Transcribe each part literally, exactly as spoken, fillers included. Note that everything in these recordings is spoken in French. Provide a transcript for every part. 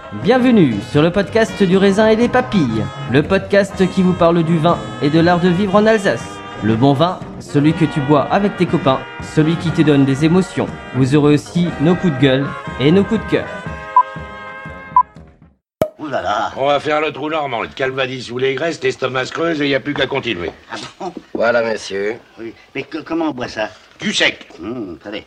Bienvenue sur le podcast du raisin et des papilles, le podcast qui vous parle du vin et de l'art de vivre en Alsace. Le bon vin, celui que tu bois avec tes copains, celui qui te donne des émotions. Vous aurez aussi nos coups de gueule et nos coups de cœur. Ouh là là. On va faire le trou normand, le calvadis sous les graisses, l'estomac se creuse et il n'y a plus qu'à continuer. Ah bon? Voilà, monsieur. Oui. Mais que- comment on boit ça? Du sec. Hum, Allez.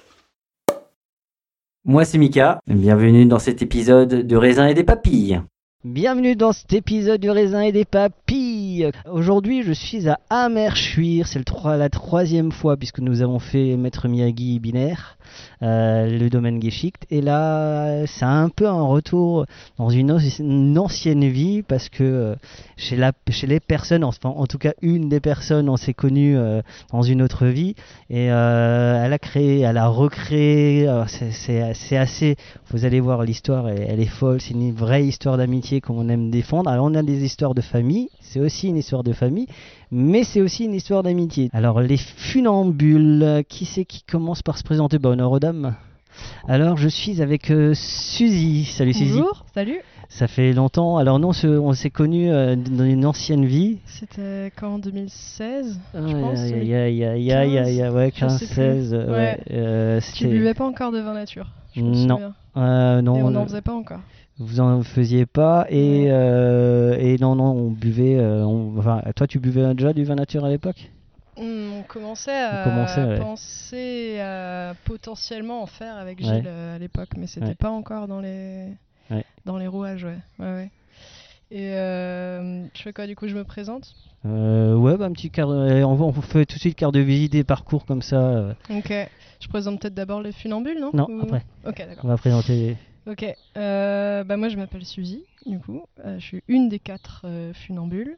Moi c'est Mika, bienvenue dans cet épisode du raisin et des papilles. Bienvenue dans cet épisode du raisin et des papilles. Aujourd'hui je suis à Amerschwir, c'est le trois- la troisième fois puisque nous avons fait Maître Miyagi binaire, euh, le domaine Geschicht. Et là c'est un peu un retour dans une, an- une ancienne vie parce que euh, chez, la, chez les personnes, enfin en tout cas une des personnes on s'est connu euh, dans une autre vie. Et euh, elle a créé, elle a recréé, euh, c'est, c'est, c'est assez, vous allez voir l'histoire, elle, elle est folle, c'est une vraie histoire d'amitié comme on aime défendre. Alors on a des histoires de famille, c'est aussi une histoire de famille, mais c'est aussi une histoire d'amitié. Alors les funambules, qui c'est qui commence par se présenter? Bah honneur aux dames. Alors je suis avec euh, Suzy, salut Suzy. Bonjour, salut. Ça fait longtemps, alors non, on, se- on s'est connus euh, dans une ancienne vie. C'était quand, en deux mille seize, je Aïe, pense. aïe, oui. aïe, aïe, aïe, aïe, aïe, ouais, je quinze, sais plus. seize, euh, ouais. Ouais. euh, Tu c'était- buvais pas encore de vin nature, je me Non. souviens. Euh, non, Et on on- n'en faisait pas encore. vous en faisiez pas et, Ouais. euh, et non, non, on buvait, euh, on- enfin, toi tu buvais déjà du vin nature à l'époque? Hmm, on commençait à On commençait, ouais. penser à potentiellement en faire avec Ouais. Gilles euh, à l'époque, mais c'était Ouais. pas encore dans les, Ouais. dans les rouages, ouais. ouais, ouais. Et euh, je fais quoi du coup? Je me présente? Euh, ouais, bah, un petit quart, de- on, on fait tout de suite quart de visite des parcours comme ça. euh, Ok. Je présente peut-être d'abord les funambules, non? Non, Ou- après. Ok, d'accord. On va présenter. Ok, euh, bah moi je m'appelle Suzy, du coup, Euh, je suis une des quatre euh, funambules.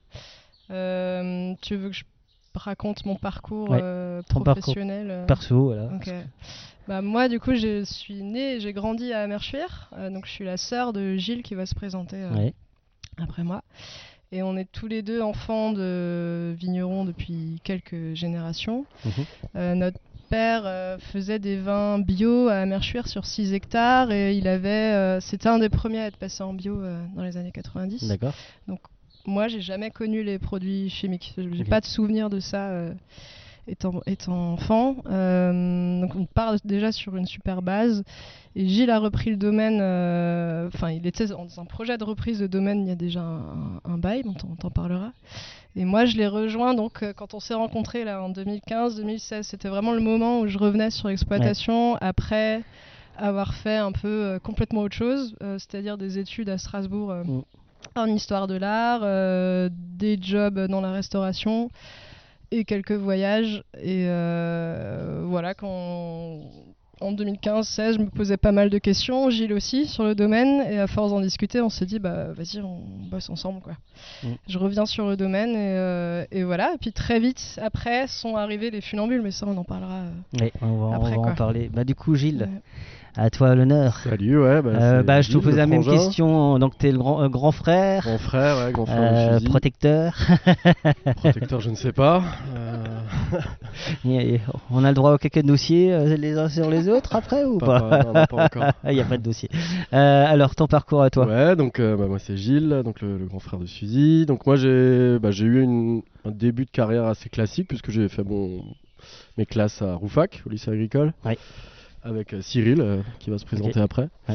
Euh, tu veux que je raconte mon parcours Ouais, euh, ton parcours professionnel euh, Perso, voilà. Ok. Bah moi du coup je suis née, et j'ai grandi à Amerschwir, euh, donc je suis la sœur de Gilles qui va se présenter euh, Ouais. après moi. Et on est tous les deux enfants de vignerons depuis quelques générations. Mhm. Euh, notre père euh, faisait des vins bio à Amerschwir sur six hectares et il avait, euh, c'était un des premiers à être passé en bio euh, dans les années quatre-vingt-dix. D'accord. Moi, j'ai jamais connu les produits chimiques. J'ai Ok. pas de souvenir de ça euh, étant, étant enfant. Euh, donc on part déjà sur une super base. Et Gilles a repris le domaine. euh, Enfin, il était dans un projet de reprise de domaine il y a déjà un, un, un bail, dont on t'en parlera. Et moi, je l'ai rejoint donc euh, quand on s'est rencontrés là en deux mille quinze deux mille seize. C'était vraiment le moment où je revenais sur l'exploitation après avoir fait un peu euh, complètement autre chose, euh, c'est-à-dire des études à Strasbourg euh, Mm. en histoire de l'art, euh, des jobs dans la restauration et quelques voyages. Et euh, voilà, quand en deux mille quinze seize, je me posais pas mal de questions, Gilles aussi, sur le domaine. Et à force d'en discuter, on s'est dit, bah vas-y, on bosse ensemble, quoi. Mm. Je reviens sur le domaine et, euh, et voilà. Et puis très vite, après, sont arrivés les funambules, mais ça, on en parlera. euh, Ouais, on va, on Après, va en quoi. parler. Bah du coup, Gilles, ouais. à toi l'honneur. Salut, ouais. Bah, Euh, c'est bah, je te Gilles, pose le la même frangin. question. Donc, tu es le grand, euh, grand frère, Grand frère, ouais, grand frère euh, de Suzy. protecteur. Protecteur, je ne sais pas. Euh, Et- et on a le droit au quelques dossiers euh, les uns sur les autres après ou Pas- pas? pas- non, non, pas encore. Il n'y a pas de dossier. Euh, alors, ton parcours à toi. Ouais, donc euh, bah, moi c'est Gilles, donc le, le grand frère de Suzy. Donc moi j'ai bah, j'ai eu une- un début de carrière assez classique puisque j'ai fait mon, mes classes à Roufac, au lycée agricole, Ouais. avec euh, Cyril euh, qui va se présenter Ok. après. Ouais.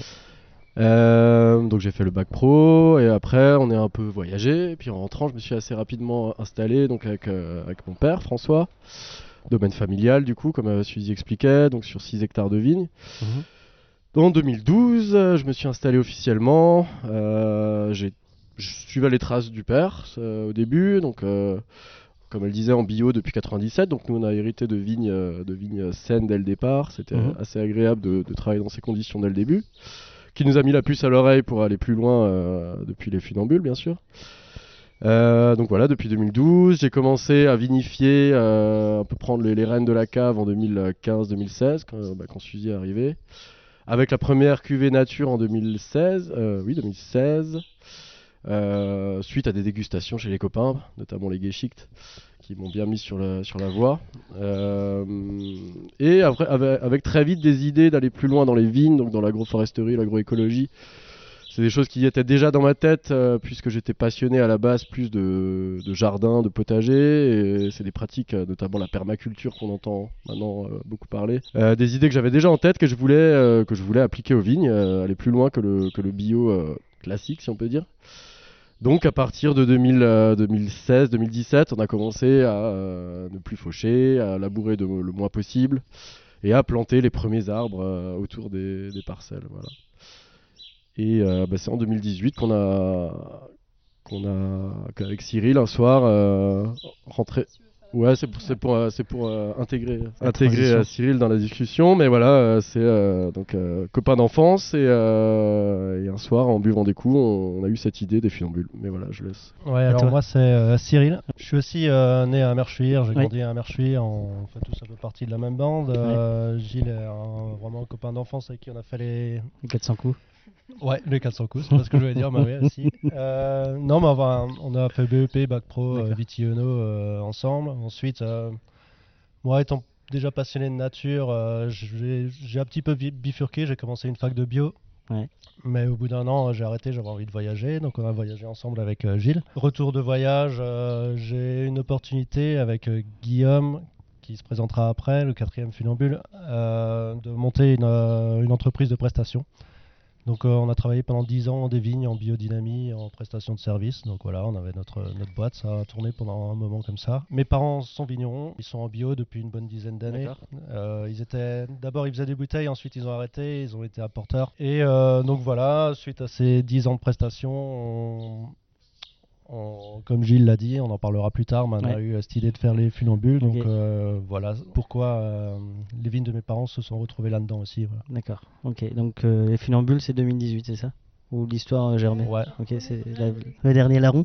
Euh, donc j'ai fait le bac pro et après on est un peu voyagé. Et puis en rentrant, je me suis assez rapidement installé donc avec, euh, avec mon père François, domaine familial du coup, comme euh, Suzy expliquait, donc sur six hectares de vignes. Mhm. En deux mille douze, euh, je me suis installé officiellement. Euh, j'ai- je suivais les traces du père euh, au début, donc euh, comme elle disait en bio depuis quatre-vingt-dix-sept. Donc nous on a hérité de vignes, euh, de vignes saines dès le départ. C'était Mhm. assez agréable de, de travailler dans ces conditions dès le début. Qui nous a mis la puce à l'oreille pour aller plus loin euh, depuis les funambules bien sûr. Euh, donc voilà, depuis deux mille douze, j'ai commencé à vinifier, euh, un peu prendre les, les rênes de la cave en deux mille quinze deux mille seize quand, bah, quand Suzy est arrivé. Avec la première cuvée nature en deux mille seize, euh, oui deux mille seize, euh, suite à des dégustations chez les copains, notamment les Geschicht, qui m'ont bien mis sur la, sur la voie. Euh, et après, avec, avec très vite des idées d'aller plus loin dans les vignes, donc dans l'agroforesterie, l'agroécologie. c'est des choses qui étaient déjà dans ma tête, euh, puisque j'étais passionné à la base plus de, de jardin, de potager, et c'est des pratiques, euh, notamment la permaculture qu'on entend maintenant euh, beaucoup parler. Euh, des idées que j'avais déjà en tête, que je voulais, euh, que je voulais appliquer aux vignes, euh, aller plus loin que le, que le bio euh, classique, si on peut dire. Donc à partir de deux mille, euh, deux mille seize deux mille dix-sept, on a commencé à euh, ne plus faucher, à labourer de, le moins possible, et à planter les premiers arbres euh, autour des, des parcelles. Voilà. Et euh, bah, c'est en deux mille dix-huit qu'on a, qu'on a, qu'avec Cyril, un soir, euh, rentré. Ouais, c'est pour, c'est pour, euh, c'est pour euh, intégrer, intégrer euh, Cyril dans la discussion. Mais voilà, euh, c'est euh, donc euh, copain d'enfance. Et, euh, et un soir, en buvant des coups, on, on a eu cette idée des funambules. Mais voilà, je laisse. Ouais, alors moi, c'est euh, Cyril. Je suis aussi euh, né à Merchuir. J'ai oui. grandi à Merchuir. On fait tous un peu partie de la même bande. Euh, ouais. Gilles est un, vraiment un copain d'enfance avec qui on a fait les, les quatre cents coups. Ouais, les quatre cents coups, c'est pas ce que je voulais dire, mais oui, aussi. Euh, non, mais enfin, on a fait B E P, Bac Pro, euh, Vitiono euh, ensemble. Ensuite, euh, moi étant déjà passionné de nature, euh, j'ai, j'ai un petit peu bifurqué, j'ai commencé une fac de bio. Ouais. Mais au bout d'un an, j'ai arrêté, j'avais envie de voyager, donc on a voyagé ensemble avec euh, Gilles. Retour de voyage, euh, j'ai une opportunité avec euh, Guillaume, qui se présentera après, le quatrième funambule, euh, de monter une, euh, une entreprise de prestation. Donc euh, on a travaillé pendant dix ans en des vignes, en biodynamie, en prestation de services. Donc voilà, on avait notre, notre boîte, ça a tourné pendant un moment comme ça. Mes parents sont vignerons, ils sont en bio depuis une bonne dizaine d'années. Euh, ils étaient, d'abord ils faisaient des bouteilles, ensuite ils ont arrêté, ils ont été apporteurs. Et euh, donc voilà, suite à ces dix ans de prestation, on... On, comme Gilles l'a dit, on en parlera plus tard, mais on ouais. a eu cette idée de faire les funambules. Donc okay. euh, voilà pourquoi euh, les vignes de mes parents se sont retrouvées là-dedans aussi. Voilà. D'accord, ok. Donc euh, les funambules, c'est deux mille dix-huit, c'est ça? Ou l'histoire euh, germée? Ouais. Ok, c'est la, le dernier larron.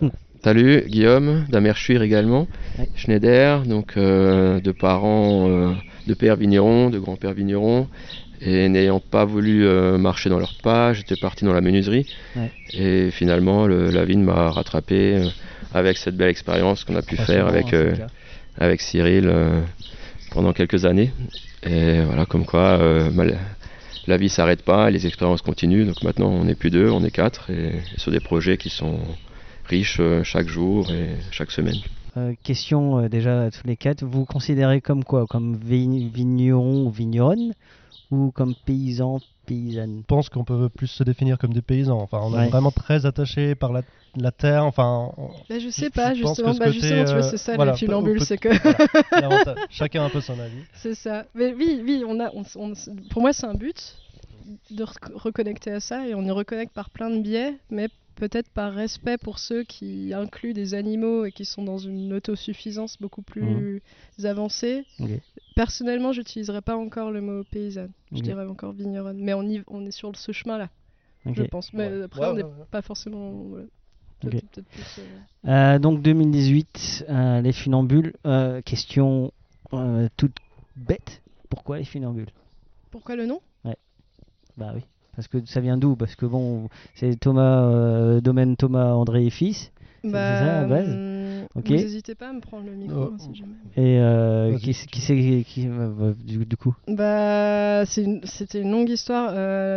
Salut, Guillaume, d'Amerchuir également. Ouais. Schneider, donc euh, de parents, euh, de pères vignerons, de grands-pères vignerons. Et n'ayant pas voulu euh, marcher dans leurs pas, j'étais parti dans la menuiserie. Ouais. Et finalement, le, la vigne m'a rattrapé euh, avec cette belle expérience qu'on a pu faire avec, euh, avec Cyril euh, pendant quelques années. Et voilà, comme quoi euh, ma, la vie ne s'arrête pas, les expériences continuent. Donc maintenant, on n'est plus deux, on est quatre. Et, et sur des projets qui sont riches euh, chaque jour et chaque semaine. Euh, question euh, déjà à tous les quatre. Vous vous considérez comme quoi? Comme vigneron ou vigneronne? Ou comme paysan, paysanne? Je pense qu'on peut plus se définir comme des paysans. Enfin, on ouais. est vraiment très attaché par la, la terre. Enfin, on... bah, je sais pas, je justement, bah, côté, justement, tu vois, c'est ça, voilà, les funambules, c'est que... Voilà, chacun a un peu son avis. C'est ça. Mais oui, oui, on a, on, on, pour moi, c'est un but de rec- reconnecter à ça, et on y reconnecte par plein de biais, mais peut-être par respect pour ceux qui incluent des animaux et qui sont dans une autosuffisance beaucoup plus mmh. avancée. Okay. Personnellement, je n'utiliserais pas encore le mot paysanne. Je okay. dirais encore vigneronne. Mais on, y, on est sur ce chemin-là, okay. je pense. Mais ouais. après, ouais, on n'est ouais, ouais. pas forcément... Voilà. Peut-être, okay. peut-être plus, euh... Euh, donc deux mille dix-huit, euh, les funambules. Euh, question euh, toute bête. Pourquoi les funambules? Pourquoi le nom? Ouais. Bah oui. Parce que ça vient d'où? Parce que bon, c'est Thomas, euh, domaine Thomas, André et fils. Bah, c'est ça à la base. Hum, okay. Vous n'hésitez pas à me prendre le micro oh. hein, si jamais. Et euh, qui, qui c'est qui, euh, du, du coup? Bah, c'est une, c'était une longue histoire.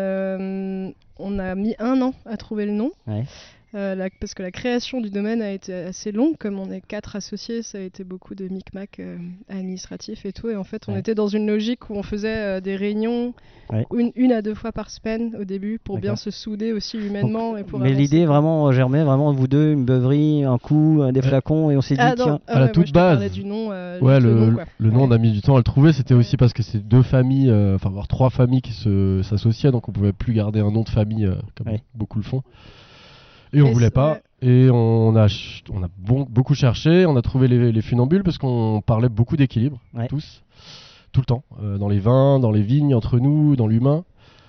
Euh, on a mis un an à trouver le nom. Ouais. Euh, la, parce que la création du domaine a été assez longue, comme on est quatre associés, ça a été beaucoup de micmac euh, administratifs et tout, et en fait on ouais. était dans une logique où on faisait euh, des réunions ouais. une, une à deux fois par semaine au début pour D'accord. bien se souder aussi humainement. Donc, et pour mais avancer. L'idée vraiment germait vraiment vous deux, une beuverie, un coup, des flacons, et on s'est dit ah, tiens, non, ah, à la ouais, toute moi, base, du nom, euh, ouais, le, le nom, quoi. le nom ouais. on a mis du temps à le trouver, c'était ouais. aussi parce que c'est deux familles, enfin euh, voire trois familles qui se, s'associaient, donc on pouvait plus garder un nom de famille euh, comme ouais. beaucoup le font. Et on et voulait pas, ouais. et on a, ch- on a bon, beaucoup cherché, on a trouvé les, les funambules parce qu'on parlait beaucoup d'équilibre, ouais. tous, tout le temps, euh, dans les vins, dans les vignes, entre nous, dans l'humain.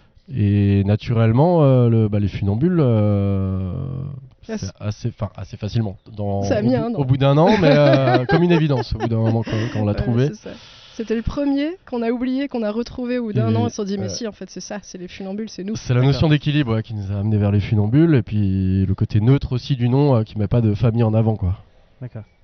Et naturellement, euh, le, bah, les funambules, euh, yes. c'est assez, assez facilement, dans, ça a mis un an. Au bout d'un an, mais euh, comme une évidence, au bout d'un moment quand, quand on l'a ouais, trouvé. C'est ça. C'était le premier qu'on a oublié, qu'on a retrouvé au bout d'un et an, et on s'est dit, mais euh, si, en fait, c'est ça, c'est les funambules, c'est nous. C'est la D'accord. notion d'équilibre ouais, qui nous a amené vers les funambules, et puis le côté neutre aussi du nom, euh, qui met pas de famille en avant, quoi. D'accord.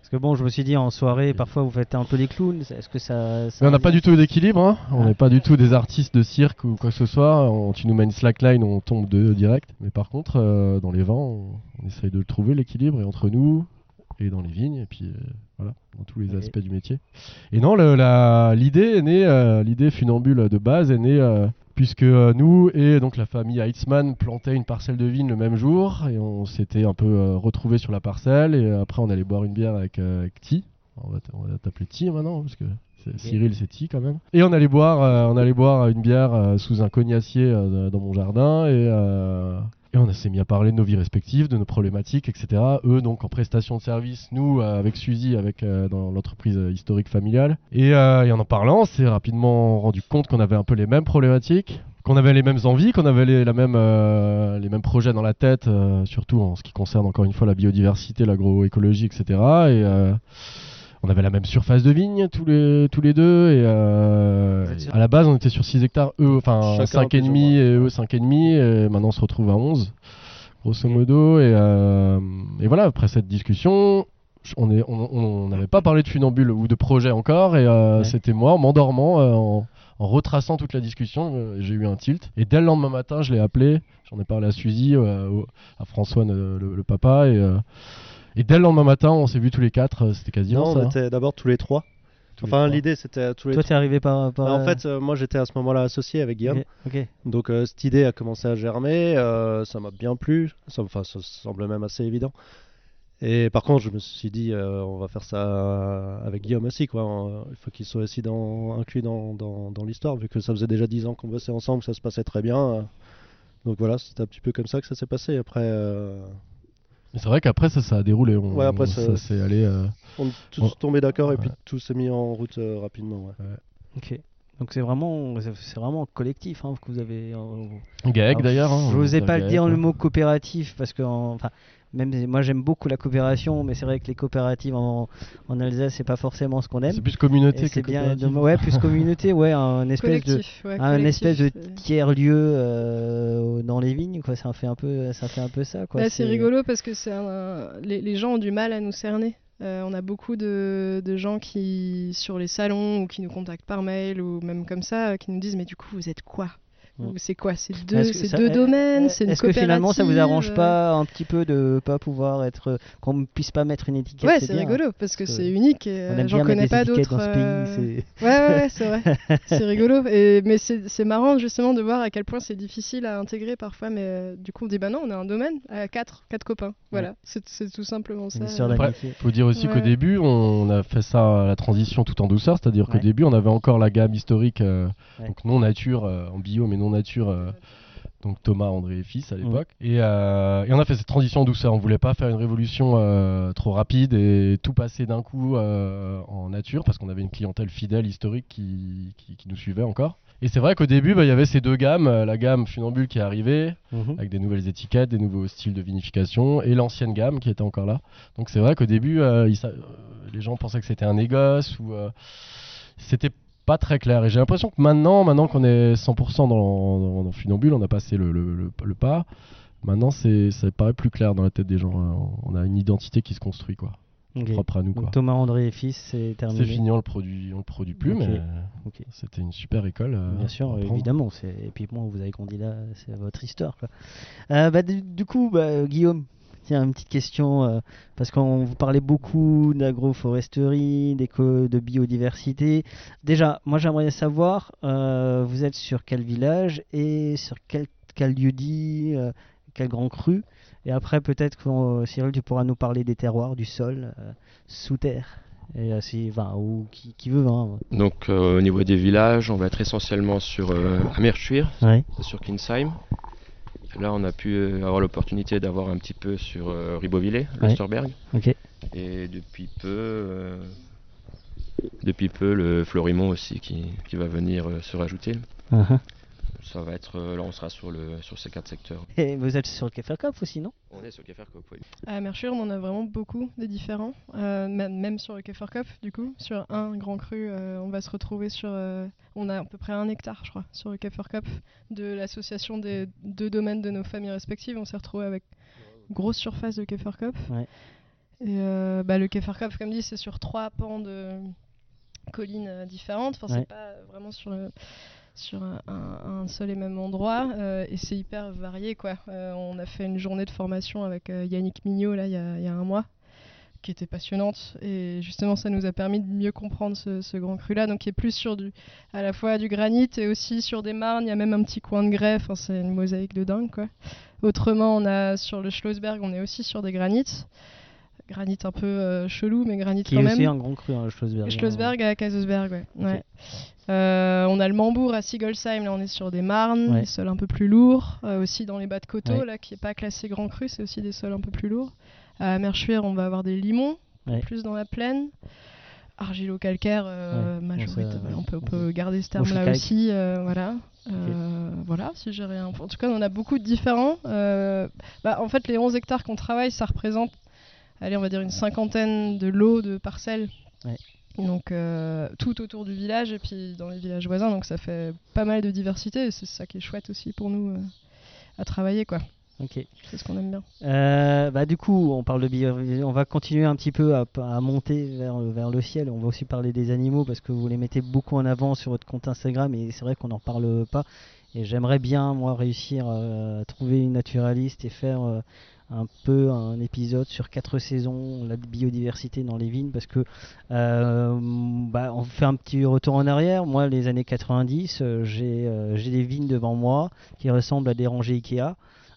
Parce que bon, je me suis dit en soirée, parfois vous faites un peu les clowns. Est-ce que ça, ça Mais on n'a pas du tout d'équilibre, hein. On n'est pas du tout des artistes de cirque ou quoi que ce soit. On, tu nous mets une slackline, on tombe de direct. Mais par contre, euh, dans les vents, on, on essaye de le trouver, l'équilibre, et entre nous, et dans les vignes, et puis euh, voilà, dans tous les okay. aspects du métier. Et non, le, la, l'idée est née, euh, l'idée funambule de base est née, euh, puisque euh, nous et donc la famille Heitzmann plantaient une parcelle de vigne le même jour, et on s'était un peu euh, retrouvés sur la parcelle, et euh, après on allait boire une bière avec, euh, avec Ti. On va, t- on va t'appeler Ti maintenant, parce que c'est, okay. Cyril c'est Ti quand même. Et on allait boire, euh, on allait boire une bière euh, sous un cognacier euh, dans mon jardin, et... Euh, Et on s'est mis à parler de nos vies respectives, de nos problématiques, et cetera. Eux, donc, en prestation de service, nous, euh, avec Suzy, avec, euh, dans l'entreprise euh, historique familiale. Et, euh, et en en parlant, on s'est rapidement rendu compte qu'on avait un peu les mêmes problématiques, qu'on avait les mêmes envies, qu'on avait les, la même, euh, les mêmes projets dans la tête, euh, surtout en ce qui concerne, encore une fois, la biodiversité, l'agroécologie, et cetera. Et... Euh, on avait la même surface de vigne tous les, tous les deux, et euh, à la base on était sur six hectares, eux, enfin cinq et demi et eux cinq et demi, et maintenant on se retrouve à onze, grosso modo, et, euh, et voilà, après cette discussion, on n'avait on, on pas parlé de funambule ou de projet encore, et euh, ouais. C'était moi en m'endormant, euh, en, en retraçant toute la discussion, euh, j'ai eu un tilt, et dès le lendemain matin je l'ai appelé, j'en ai parlé à Suzy, euh, à François, le, le, le papa, et... Euh, Et dès le lendemain matin, on s'est vus tous les quatre, c'était quasiment non, ça. On était d'abord tous les trois. Tous enfin, les l'idée c'était tous les Toi, trois. t'es arrivé par. par... Alors, en fait, euh, moi j'étais à ce moment-là associé avec Guillaume. Okay. Okay. Donc, euh, cette idée a commencé à germer. Euh, ça m'a bien plu. Ça, enfin, ça semble même assez évident. Et par contre, je me suis dit, euh, on va faire ça avec Guillaume aussi, quoi. Il faut qu'il soit aussi dans, inclus dans, dans, dans l'histoire, vu que ça faisait déjà dix ans qu'on bossait ensemble, que ça se passait très bien. Donc voilà, c'était un petit peu comme ça que ça s'est passé. Après. Euh... Mais c'est vrai qu'après ça, ça a déroulé. On, ouais, après ça, ça s'est allé. Euh... On est tous on... tombés d'accord, ouais. Et puis ouais. tout s'est mis en route euh, rapidement. Ouais. Ouais. Ok. Donc c'est vraiment, c'est vraiment collectif hein, que vous avez. Euh... Gaëc d'ailleurs. Hein, je n'osais pas Gaëc, le dire hein. Le mot coopératif parce que, enfin, même moi j'aime beaucoup la coopération, mais c'est vrai que les coopératives en, en Alsace c'est pas forcément ce qu'on aime. C'est plus communauté et que coopérative. Bien, de, ouais, plus communauté, ouais, un espèce collectif, de, ouais, un espèce de ouais. tiers lieu euh, dans les vignes, quoi. Ça fait un peu, ça fait un peu ça, quoi. Bah, c'est... c'est rigolo parce que c'est un, les, les gens ont du mal à nous cerner. Euh, on a beaucoup de, de gens qui, sur les salons ou qui nous contactent par mail ou même comme ça, qui nous disent mais du coup vous êtes quoi ? Mmh. C'est quoi ? C'est deux, c'est ça, deux est, domaines, est, c'est une Est-ce coopérative. que finalement ça vous arrange pas un petit peu de pas pouvoir être, qu'on ne puisse pas mettre une étiquette ? Ouais, c'est, c'est bien, rigolo parce que, que c'est unique. Et, on aime j'en bien connais mettre pas des d'autres. Dans ce pays, c'est... Ouais, ouais, ouais, c'est vrai. C'est rigolo. Et, mais c'est, c'est marrant justement de voir à quel point c'est difficile à intégrer parfois. Mais euh, du coup, on dit bah non, on est un domaine à quatre, quatre copains. Voilà, ouais. c'est, c'est tout simplement ça. Après, faut dire aussi ouais. qu'au début, on a fait ça, la transition tout en douceur, c'est-à-dire ouais. qu'au début, on avait encore la gamme historique, euh, ouais. donc non nature euh, en bio, mais non nature. Euh, donc Thomas, André et fils à l'époque. Mmh. Et, euh, et on a fait cette transition en douceur. On voulait pas faire une révolution euh, trop rapide et tout passer d'un coup euh, en nature parce qu'on avait une clientèle fidèle, historique qui, qui, qui nous suivait encore. Et c'est vrai qu'au début, bah, y avait ces deux gammes. La gamme Funambule qui est arrivée mmh. avec des nouvelles étiquettes, des nouveaux styles de vinification et l'ancienne gamme qui était encore là. Donc c'est vrai qu'au début, euh, il, euh, les gens pensaient que c'était un négoce ou euh, c'était pas très clair, et j'ai l'impression que maintenant, maintenant qu'on est cent pour cent dans, dans, dans Funambule, on a passé le, le, le, le pas, maintenant c'est, ça paraît plus clair dans la tête des gens, on a une identité qui se construit, quoi, okay. propre à nous. Donc quoi. Thomas, André et fils, c'est terminé. C'est fini, on le produit, on le produit plus, okay. mais okay. c'était une super école. Euh, Bien sûr, évidemment, c'est... et puis bon, vous avez grandi là, c'est votre histoire, quoi. Euh, bah, du, du coup, bah, Guillaume, tiens, une petite question, euh, parce qu'on vous parlait beaucoup d'agroforesterie, d'éco, de biodiversité. Déjà, moi j'aimerais savoir, euh, vous êtes sur quel village et sur quel, quel lieu-dit, euh, quel grand cru. Et après, peut-être que euh, Cyril, tu pourras nous parler des terroirs, du sol, euh, sous terre. Et, euh, si, enfin, ou qui, qui veut. Hein. Donc, euh, au niveau des villages, on va être essentiellement sur euh, Amerschwir, ouais. sur Kinsheim. Là, on a pu avoir l'opportunité d'avoir un petit peu sur euh, Ribeauvillé, ouais. Westerberg. Okay. Et depuis peu, euh, depuis peu, le Florimont aussi qui, qui va venir euh, se rajouter. Uh-huh. Ça va être, euh, là, on sera sur, le, sur ces quatre secteurs. Et vous êtes sur le Keferkopf aussi, non ? On est sur le Keferkopf, oui. À Mercure, on en a vraiment beaucoup des différents, euh, même sur le Keferkopf, du coup. Sur un grand cru, euh, on va se retrouver sur... Euh, on a à peu près un hectare, je crois, sur le Keferkopf. De l'association des deux domaines de nos familles respectives, on s'est retrouvé avec une grosse surface de Keferkopf. Ouais. Et euh, bah, le Keferkopf, comme dit, c'est sur trois pans de collines euh, différentes. Enfin, Ouais. c'est pas vraiment sur, le, sur un, un, un seul et même endroit. Euh, et c'est hyper varié, quoi. Euh, on a fait une journée de formation avec euh, Yannick Mignot, là, il y a, y a un mois, qui était passionnante. Et justement, ça nous a permis de mieux comprendre ce, ce grand cru-là. Donc, qui est plus sur du, à la fois du granit et aussi sur des marnes. Il y a même un petit coin de grès. Enfin, c'est une mosaïque de dingue, quoi. Autrement, on a sur le Schlossberg, on est aussi sur des granites. Granit un peu euh, chelou, mais granit Qui quand est même. aussi un grand cru, hein, le Schlossberg. Schlossberg à Kaisersberg, ouais. Ok. ouais. Euh, on a le Mambourg à Sigolsheim, là on est sur des marnes, Ouais. des sols un peu plus lourds. Euh, aussi dans les bas de coteaux, Ouais. là qui n'est pas classé grand cru, c'est aussi des sols un peu plus lourds. À Merschwir, on va avoir des limons, Ouais. plus dans la plaine. Argilo-calcaire, euh, Ouais, majorité, bon, ça, voilà, on peut, on ok. peut garder ce terme-là Moschkalk. aussi. euh, voilà. Euh, voilà, si j'ai rien. En tout cas, on a beaucoup de différents. Euh, bah, en fait, les onze hectares qu'on travaille, ça représente, allez, on va dire une cinquantaine de lots de parcelles. Ouais. Donc, euh, tout autour du village et puis dans les villages voisins. Donc, ça fait pas mal de diversité et c'est ça qui est chouette aussi pour nous euh, à travailler, quoi. Ok. C'est ce qu'on aime bien. Euh, bah, du coup, on parle de bio, on va continuer un petit peu à, à monter vers, vers le ciel. On va aussi parler des animaux parce que vous les mettez beaucoup en avant sur votre compte Instagram et c'est vrai qu'on n'en parle pas. Et j'aimerais bien, moi, réussir à trouver une naturaliste et faire euh, un peu un épisode sur quatre saisons, la biodiversité dans les vignes, parce que euh, bah, on fait un petit retour en arrière. Moi, les années quatre-vingt-dix, euh, j'ai euh, j'ai des vignes devant moi qui ressemblent à des rangées Ikea.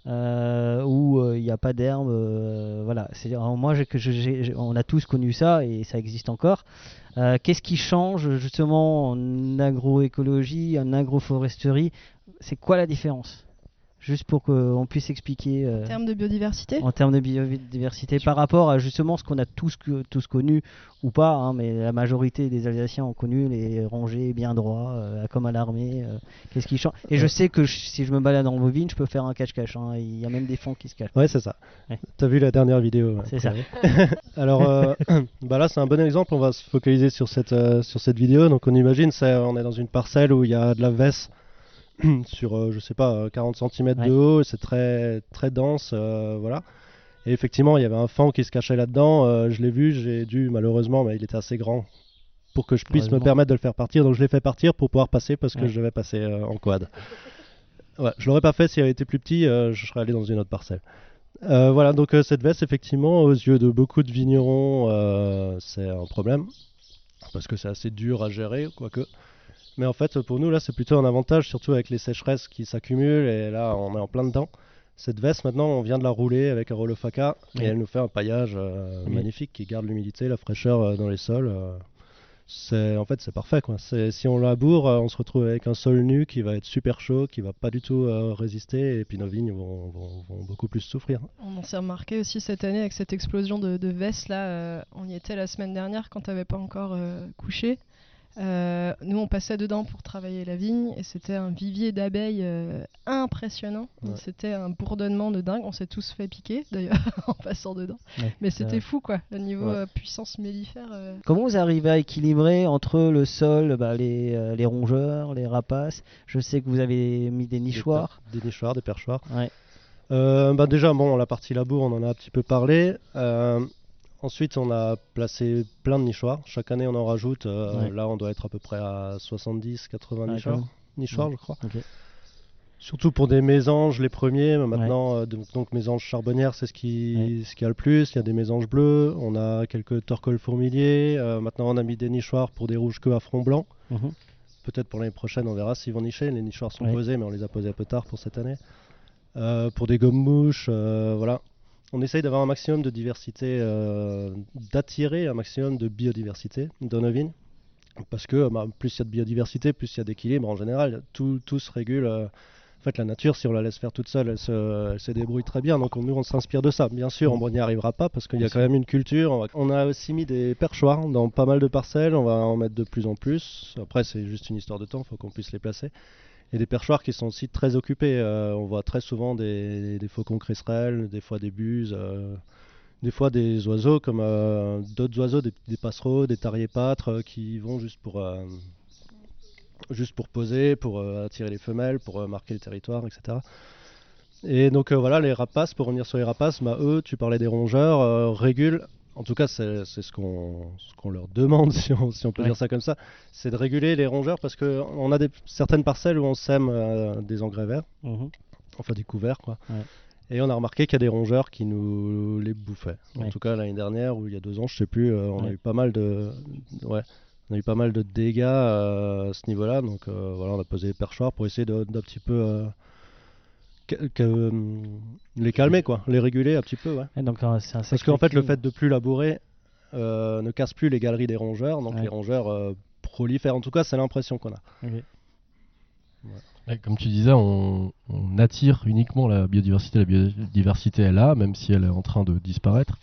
Euh, où il euh, n'y a pas d'herbe, euh, voilà. C'est, alors moi, j'ai, j'ai, j'ai, on a tous connu ça et ça existe encore. Euh, qu'est-ce qui change justement en agroécologie, en agroforesterie? C'est quoi la différence? Juste pour qu'on puisse expliquer euh, En termes de biodiversité en termes de biodiversité par rapport à justement ce qu'on a tous, tous connu ou pas, hein, mais la majorité des Alsaciens ont connu les rangées bien droits, euh, comme à l'armée. Euh, qu'est-ce qui change? Et je sais que je, si je me balade dans vos vignes, je peux faire un cache-cache. Hein, il y a même des fonds qui se cachent. Ouais, c'est ça. Ouais. T'as vu la dernière vidéo? C'est ça. Alors euh, bah là, c'est un bon exemple. On va se focaliser sur cette, euh, sur cette vidéo. Donc on imagine, c'est, on est dans une parcelle où il y a de la vesse sur, euh, je sais pas, quarante centimètres Ouais. de haut, c'est très, très dense, euh, voilà. Et effectivement, il y avait un fan qui se cachait là-dedans, euh, je l'ai vu, j'ai dû, malheureusement, mais il était assez grand pour que je puisse me permettre de le faire partir, donc je l'ai fait partir pour pouvoir passer parce que Ouais. je devais passer euh, en quad. Ouais, je l'aurais pas fait s'il avait été plus petit, euh, je serais allé dans une autre parcelle. Euh, voilà, donc euh, cette veste, effectivement, aux yeux de beaucoup de vignerons, euh, c'est un problème, parce que c'est assez dur à gérer, quoique. Mais en fait, pour nous, là, c'est plutôt un avantage, surtout avec les sécheresses qui s'accumulent, et là, on est en plein dedans. Cette veste, maintenant, on vient de la rouler avec un rouleau Faca, Oui. et elle nous fait un paillage euh, Oui. magnifique qui garde l'humidité, la fraîcheur euh, dans les sols. euh. C'est, en fait, c'est parfait, quoi. C'est, si on laboure, euh, on se retrouve avec un sol nu qui va être super chaud, qui va pas du tout euh, résister, et puis nos vignes vont, vont- vont beaucoup plus souffrir. On en s'est remarqué aussi cette année avec cette explosion de, de vestes là. Euh, on y était la semaine dernière quand t'avais pas encore euh, couché. Euh, nous on passait dedans pour travailler la vigne et c'était un vivier d'abeilles euh, impressionnant. Ouais. C'était un bourdonnement de dingue. On s'est tous fait piquer d'ailleurs en passant dedans. Ouais, Mais ça- c'était fou quoi. Le niveau Ouais. euh, puissance mellifère. euh, Comment vous arrivez à équilibrer entre le sol, bah, les, euh, les rongeurs, les rapaces? Je sais que vous avez mis des nichoirs. Des, per- des nichoirs, des perchoirs. Ouais. Euh, bah déjà, bon, la partie labour, on en a un petit peu parlé. Euh, ensuite, on a placé plein de nichoirs. Chaque année, on en rajoute. Euh, Ouais. Là, on doit être à peu près à soixante-dix, quatre-vingts Ah, nichoirs, quand même. nichoirs Ouais. je crois. Ok. Surtout pour des mésanges, les premiers. Mais maintenant, euh, donc, donc mésanges charbonnières, c'est ce qui, Ouais. ce qui a le plus. Il y a des mésanges bleus. On a quelques torcoles fourmiliers. Euh, maintenant, on a mis des nichoirs pour des rouges queues à front blanc. Mhm. Peut-être pour l'année prochaine, on verra s'ils vont nicher. Les nichoirs sont Ouais. posés, mais on les a posés un peu tard pour cette année. Euh, pour des gommes-mouches, euh, voilà. On essaye d'avoir un maximum de diversité, euh, d'attirer un maximum de biodiversité dans nos vignes. Parce que bah, plus il y a de biodiversité, plus il y a d'équilibre en général. Tout, tout se régule. euh. En fait, la nature, si on la laisse faire toute seule, elle se, elle se débrouille très bien. Donc on- nous, on s'inspire de ça. Bien sûr, on n'y arrivera pas parce qu'il y a quand même une culture. On, va- on a aussi mis des perchoirs dans pas mal de parcelles. On va en mettre de plus en plus. Après, c'est juste une histoire de temps. Il faut qu'on puisse les placer. Et des perchoirs qui sont aussi très occupés. Euh, on voit très souvent des, des faucons cresserelles, des fois des buses, euh, des fois des oiseaux comme euh, d'autres oiseaux, des, des passereaux, des tariers-pâtres euh, qui vont juste pour, euh, juste pour poser, pour euh, attirer les femelles, pour euh, marquer le territoire, et cetera. Et donc euh, voilà, les rapaces, pour revenir sur les rapaces, bah, eux, tu parlais des rongeurs, euh, régulent en tout cas, c'est, c'est ce, qu'on, ce qu'on leur demande, si on, si on peut Ouais. dire ça comme ça, c'est de réguler les rongeurs parce qu'on a des, certaines parcelles où on sème euh, des engrais verts, Mhm. enfin des couverts, quoi. Ouais. Et on a remarqué qu'il y a des rongeurs qui nous les bouffaient. En Ouais. tout cas, l'année dernière ou il y a deux ans, je sais plus, euh, on a Ouais. eu pas mal de, ouais, on a eu pas mal de dégâts euh, à ce niveau-là. Donc euh, voilà, on a posé les perchoirs pour essayer de, d'un petit peu euh, que- que, euh, les calmer, quoi, les réguler un petit peu, ouais. Ouais, donc, euh, c'est un Parce sacré qu'en fait, le équilibre. fait de plus labourer euh, ne casse plus les galeries des rongeurs, donc Ouais. les rongeurs euh, prolifèrent. En tout cas, c'est l'impression qu'on a. Ok. Ouais, comme tu disais, on, on attire uniquement la biodiversité. La biodiversité est là, même si elle est en train de disparaître.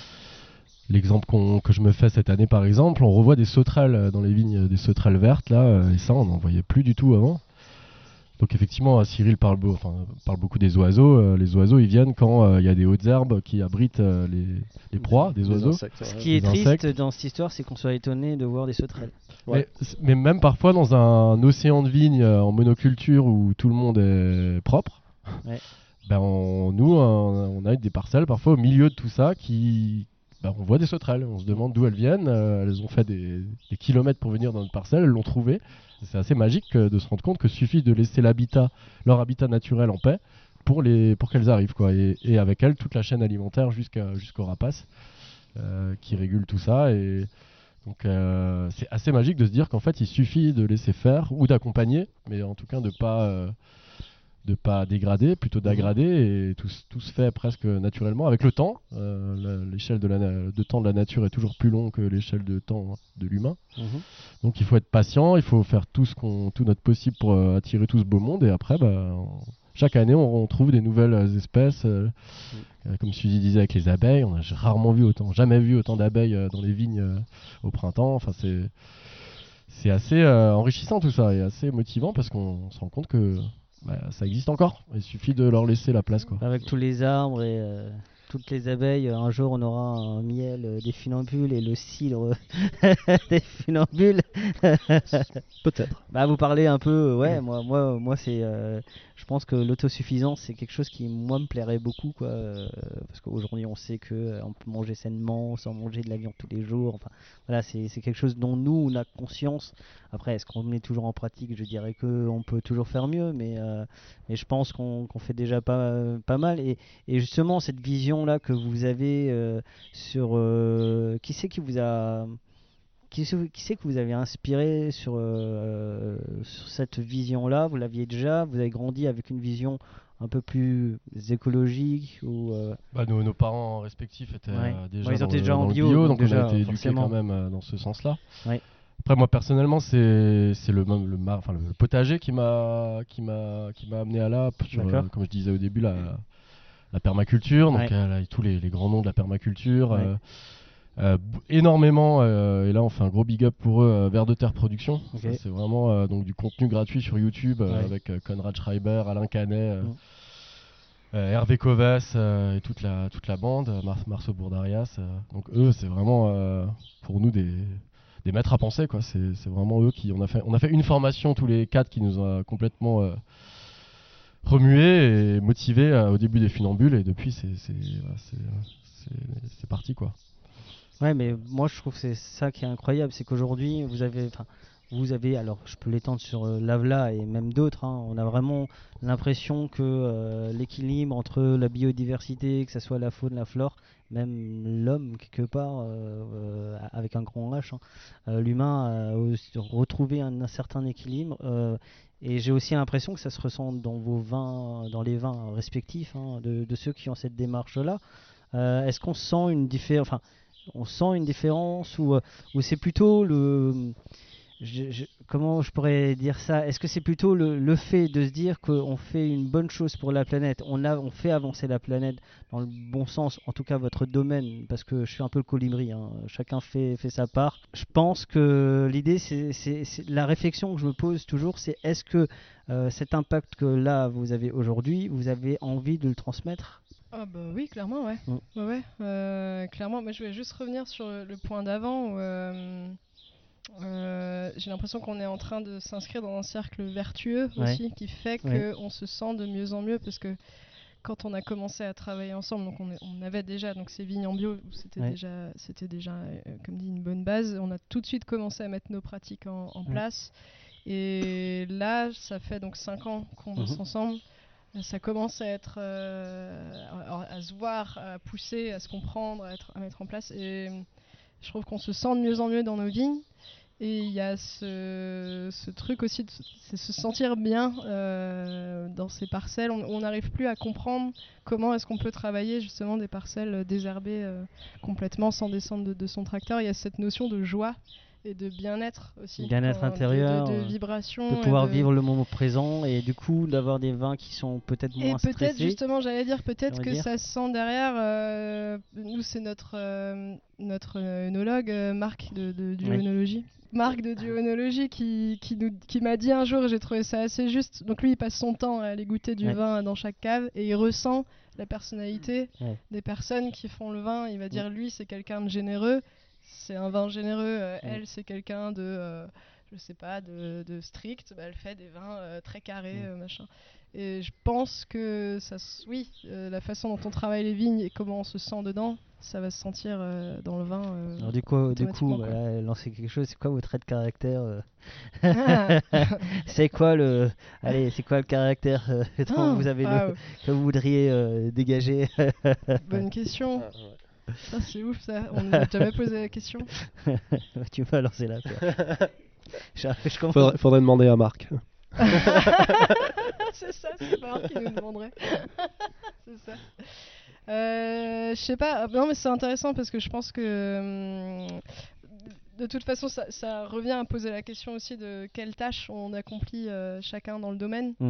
L'exemple qu'on- que je me fais cette année, par exemple, on revoit des sauterelles euh, dans les vignes, des sauterelles vertes, là, euh, et ça, on n'en voyait plus du tout avant. Donc effectivement, euh, Cyril parle, beau- enfin, parle beaucoup des oiseaux. Euh, les oiseaux, ils viennent quand euh, il y a des hautes herbes qui abritent euh, les, les proies des Des oiseaux. insectes, Ce ouais. qui est Les triste insectes. dans cette histoire, c'est qu'on soit étonné de voir des sauterelles. Ouais. Mais, mais même parfois dans un océan de vignes euh, en monoculture où tout le monde est propre, Ouais. ben on- nous, on, on a des parcelles parfois au milieu de tout ça qui... ben on voit des sauterelles, on se demande d'où elles viennent. Euh, elles ont fait des, des kilomètres pour venir dans notre parcelle, elles l'ont trouvé. C'est assez magique euh, de se rendre compte que suffit de laisser l'habitat, leur habitat naturel en paix pour, les, pour qu'elles arrivent, quoi. Et, et avec elles, toute la chaîne alimentaire jusqu'à, jusqu'au rapace euh, qui régule tout ça. Et donc euh, c'est assez magique de se dire qu'en fait il suffit de laisser faire ou d'accompagner, mais en tout cas de pas euh, de pas dégrader, plutôt d'aggrader, et tout, s- tout se fait presque naturellement avec le temps. Euh, la- l'échelle de, la na- de temps de la nature est toujours plus long que l'échelle de temps de l'humain. Mhm. Donc il faut être patient, il faut faire tout, ce qu'on, tout notre possible pour euh, attirer tout ce beau monde, et après, bah, on- chaque année, on, on trouve des nouvelles euh, espèces. euh, euh, comme Suzy disait avec les abeilles, on a j- rarement vu autant, jamais vu autant d'abeilles euh, dans les vignes euh, au printemps. Enfin, c'est, c'est assez euh, enrichissant tout ça, et assez motivant parce qu'on se rend compte que bah, ça existe encore. Il suffit de leur laisser la place, quoi. Avec tous les arbres et euh, toutes les abeilles, un jour on aura un miel euh, des funambules et le cidre des funambules. Peut-être. Bah vous parlez un peu, euh, ouais, moi, moi, moi c'est, euh, je pense que l'autosuffisance c'est quelque chose qui moi me plairait beaucoup, quoi, euh, parce qu'aujourd'hui on sait que euh, on peut manger sainement sans manger de la viande tous les jours. Enfin, voilà, c'est, c'est quelque chose dont nous on a conscience. Après, est-ce qu'on le met toujours en pratique? Je dirais que on peut toujours faire mieux, mais, euh, mais je pense qu'on, qu'on fait déjà pas, pas mal. Et, et justement cette vision là que vous avez euh, sur, euh, qui c'est qui vous a qui c'est, qui c'est que vous avez inspiré sur, euh, sur cette vision-là? Vous l'aviez déjà, vous avez grandi avec une vision un peu plus écologique ou euh, Bah, nos, nos parents respectifs étaient Ouais. euh, déjà, Ouais, ils dans, étaient le, déjà en dans le bio, bio, donc donc, déjà, on a été éduqués forcément. quand même euh, dans ce sens-là. Ouais. Après, moi personnellement, c'est, c'est le, même- le, mar- enfin, le potager qui m'a, qui m'a, qui m'a amené à là, sur, D'accord. euh, comme je disais au début, la, la permaculture, donc Ouais. euh, là, tous les, les grands noms de la permaculture. Ouais. euh, euh, b- énormément, euh, et là on fait un gros big up pour eux, euh, Vers de Terre Production. Ok. Ça, c'est vraiment euh, donc, du contenu gratuit sur YouTube euh, Ouais. avec euh, Conrad Schreiber, Alain Canet, euh, Mm. euh, Hervé Covas euh, et toute la, toute la bande, euh, Mar- Marceau Bourdarias. euh. donc eux, c'est vraiment euh, pour nous des, des maîtres à penser, quoi. C'est, c'est vraiment eux qui. On a, fait, on a fait une formation tous les quatre qui nous a complètement euh, remués et motivés euh, au début des funambules, et depuis c'est, c'est, voilà, c'est, c'est, c'est parti, quoi. Ouais, mais moi je trouve que c'est ça qui est incroyable, c'est qu'aujourd'hui vous avez, enfin, vous avez, alors je peux l'étendre sur euh, Lavela et même d'autres, hein, on a vraiment l'impression que euh, l'équilibre entre la biodiversité, que ce soit la faune, la flore, même l'homme quelque part, euh, euh, avec un grand H, hein, euh, l'humain a aussi retrouvé un, un certain équilibre. euh, et j'ai aussi l'impression que ça se ressent dans vos vins, dans les vins respectifs, hein, de, de ceux qui ont cette démarche-là. Euh, est-ce qu'on sent une différence, enfin, on sent une différence ou, euh, ou c'est plutôt le, je- je- comment je pourrais dire ça? Est-ce que c'est plutôt le, le fait de se dire qu'on fait une bonne chose pour la planète, on, a, on fait avancer la planète dans le bon sens, en tout cas votre domaine, parce que je suis un peu le colibri, hein, chacun fait, fait sa part. Je pense que l'idée, c'est, c'est- c'est- la réflexion que je me pose toujours, c'est est-ce que euh, cet impact que là vous avez aujourd'hui, vous avez envie de le transmettre? Ah bah oui, clairement, ouais. Mm. Ouais, ouais, euh, clairement. Mais je vais juste revenir sur le, le point d'avant où euh, euh, j'ai l'impression qu'on est en train de s'inscrire dans un cercle vertueux Ouais. aussi, qui fait Ouais. qu'on se sent de mieux en mieux parce que quand on a commencé à travailler ensemble, donc on, est, on avait déjà donc ces vignes en bio, c'était Ouais. déjà, c'était déjà euh, comme dit une bonne base. On a tout de suite commencé à mettre nos pratiques en, en Ouais. place. Et là, ça fait donc cinq ans qu'on bosse Mhm. ensemble. Ça commence à être, euh, à, à se voir, à pousser, à se comprendre, à, être, à mettre en place. Et je trouve qu'on se sent de mieux en mieux dans nos vignes. Et il y a ce, ce truc aussi, de, c'est se sentir bien euh, dans ces parcelles. On n'arrive plus à comprendre comment est-ce qu'on peut travailler justement des parcelles désherbées euh, complètement sans descendre de, de son tracteur. Il y a cette notion de joie et de bien-être aussi. Bien-être quand- intérieur, de, de, euh, de vibration. De et pouvoir de- vivre le moment présent et du coup d'avoir des vins qui sont peut-être Et moins peut-être stressés. justement, j'allais dire, peut-être on va que dire. ça se sent derrière. euh, nous, c'est notre euh, notre euh, œnologue euh, Marc de, de duonologie. Marc de duonologie qui qui nous qui m'a dit un jour, et j'ai trouvé ça assez juste. Donc lui, il passe son temps à aller goûter du Ouais. vin dans chaque cave et il ressent la personnalité Ouais. des personnes qui font le vin. Il va dire, lui, c'est quelqu'un de généreux. C'est un vin généreux. euh, Ouais. Elle, c'est quelqu'un de euh, je sais pas, de, de strict. Bah, elle fait des vins euh, très carrés, Ouais. euh, machin. Et je pense que ça, s- oui, euh, la façon dont on travaille les vignes et comment on se sent dedans, ça va se sentir euh, dans le vin. euh, Alors du coup, du coup, automatiquement, quoi. voilà, lancer quelque chose. C'est quoi votre trait de caractère euh Ah. C'est quoi le, allez, c'est quoi le caractère euh, dont Ah, vous avez waouh. le, que vous voudriez euh, dégager Bonne question. Ça, c'est ouf, ça. On ne nous a jamais posé la question. Tu vas lancer là. Toi. je, je commence- Faudrait, faudrait demander à Marc. C'est ça, c'est Marc qui nous demanderait. C'est ça. Euh, je sais pas. Non, mais c'est intéressant parce que je pense que hum, de toute façon, ça, ça revient à poser la question aussi de quelles tâches on accomplit euh, chacun dans le domaine. Mm.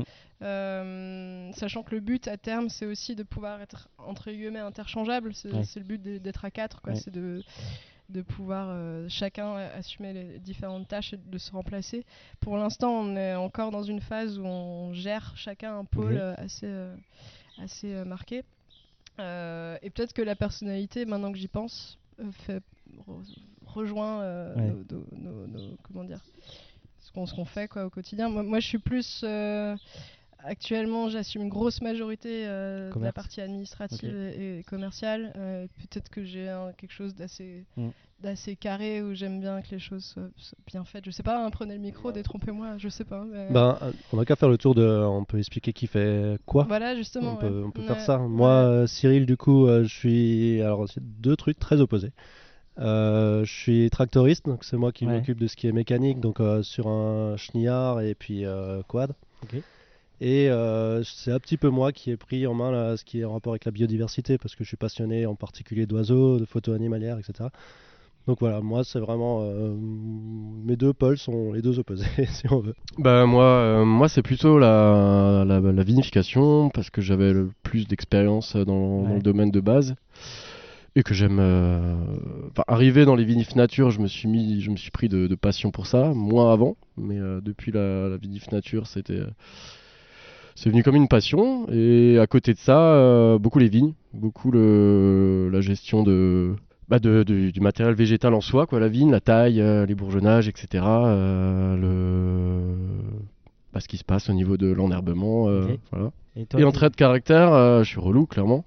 Euh, sachant que le but à terme, c'est aussi de pouvoir être entre guillemets interchangeable. C'est Ouais. c'est le but de- d'être à quatre, quoi. Ouais. C'est de de pouvoir euh, chacun assumer les différentes tâches et de se remplacer. Pour l'instant, on est encore dans une phase où on gère chacun un pôle Mhm. euh, assez, euh, assez euh, marqué. Euh, et peut-être que la personnalité, maintenant que j'y pense, euh, fait, re- rejoint euh, Ouais. nos, nos- nos- nos- comment dire, ce qu'on, ce qu'on fait quoi, au quotidien. Moi, moi, je suis plus... euh, Actuellement, j'assume une grosse majorité euh, de la Commerce. partie administrative Ok. et, et commerciale. Euh, peut-être que j'ai un- quelque chose d'assez, Mm. d'assez carré où j'aime bien que les choses soient, soient bien faites. Je sais pas, hein, prenez le micro, détrompez-moi, je sais pas. Mais... Ben, euh, on n'a qu'à faire le tour de. On peut expliquer qui fait quoi. voilà, justement. On peut, ouais. on peut Ouais, faire ça. ouais. Moi, euh, Cyril, du coup, euh, je suis. Alors, c'est deux trucs très opposés. Euh, je suis tractoriste, donc c'est moi qui Ouais. m'occupe de ce qui est mécanique, donc euh, sur un chenillard et puis euh, quad. Ok. Et euh, c'est un petit peu moi qui ai pris en main là, ce qui est en rapport avec la biodiversité, parce que je suis passionné en particulier d'oiseaux, de photos animalières, et cetera. Donc voilà, moi c'est vraiment euh, mes deux pôles sont les deux opposés, si on veut. Bah moi, euh, moi c'est plutôt la, la, la vinification parce que j'avais le plus d'expérience dans, dans Ouais. le domaine de base et que j'aime. euh, Enfin, arrivé dans les vinifs nature, je me suis mis, je me suis pris de, de passion pour ça, moins avant, mais euh, depuis la, la vinif nature, c'était, euh, c'est venu comme une passion. Et à côté de ça, euh, beaucoup les vignes, beaucoup le, la gestion de Bah de, de- du matériel végétal en soi, quoi, la vigne, la taille, euh, les bourgeonnages, et cetera. euh, le... bah, ce qui se passe au niveau de l'enherbement. euh, Ok. voilà. Et, toi, Et en t'es- trait de caractère, euh, je suis relou, clairement.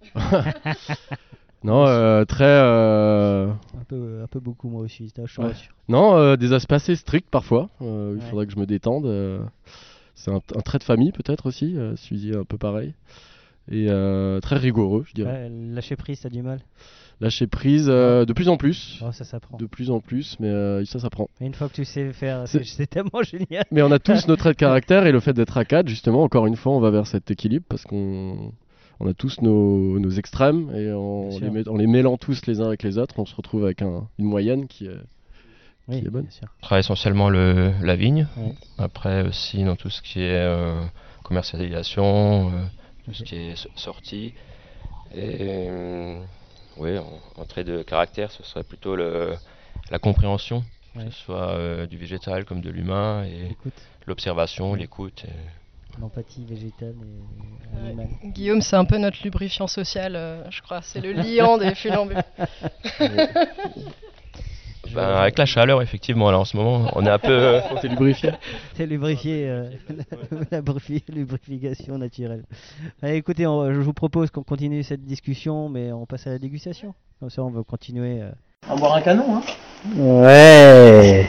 non, euh, très. euh, un peu, un peu beaucoup moi aussi. Je te Ouais. rassure. Non, euh, des aspects assez stricts parfois. euh, Il Ouais. faudrait que je me détende. euh, C'est un, un trait de famille, peut-être aussi. Euh, celui-ci est un peu pareil. Et euh, très rigoureux, je dirais. Ouais, lâcher prise, t'as du mal. Lâcher prise euh, de plus en plus. Oh, ça s'apprend. De plus en plus, mais euh, ça s'apprend. Et une fois que tu sais faire, C'est- c'est c'est tellement génial. Mais on a tous nos traits de caractère et le fait d'être à quatre, justement, encore une fois, on va vers cet équilibre parce qu'on on a tous nos, nos extrêmes et en Bien les, sûr. met- en les mêlant tous les uns avec les autres, on se retrouve avec un- une moyenne qui est. Oui, est bonne. bien sûr. On travaille essentiellement le, la vigne. Ouais. Après aussi dans tout ce qui est euh, commercialisation, euh, tout ce Ok. qui est so- sortie. Et euh, oui, en, en trait de caractère, ce serait plutôt le, la compréhension, Ouais. que ce soit euh, du végétal comme de l'humain, et Écoute, l'observation, Ouais. l'écoute. et- l'empathie végétale et Ouais. animale. Guillaume, c'est un peu notre lubrifiant social, euh, je crois. C'est le liant des funambules. Ben, avec la chaleur, effectivement, là en ce moment, on est un peu. T'es lubrifié. C'est lubrifié, euh, la lubrifi- lubrification naturelle. Allez, écoutez, on- je vous propose qu'on continue cette discussion, mais on passe à la dégustation. Comme ça, on va continuer. euh. On va boire un canon, hein. Ouais.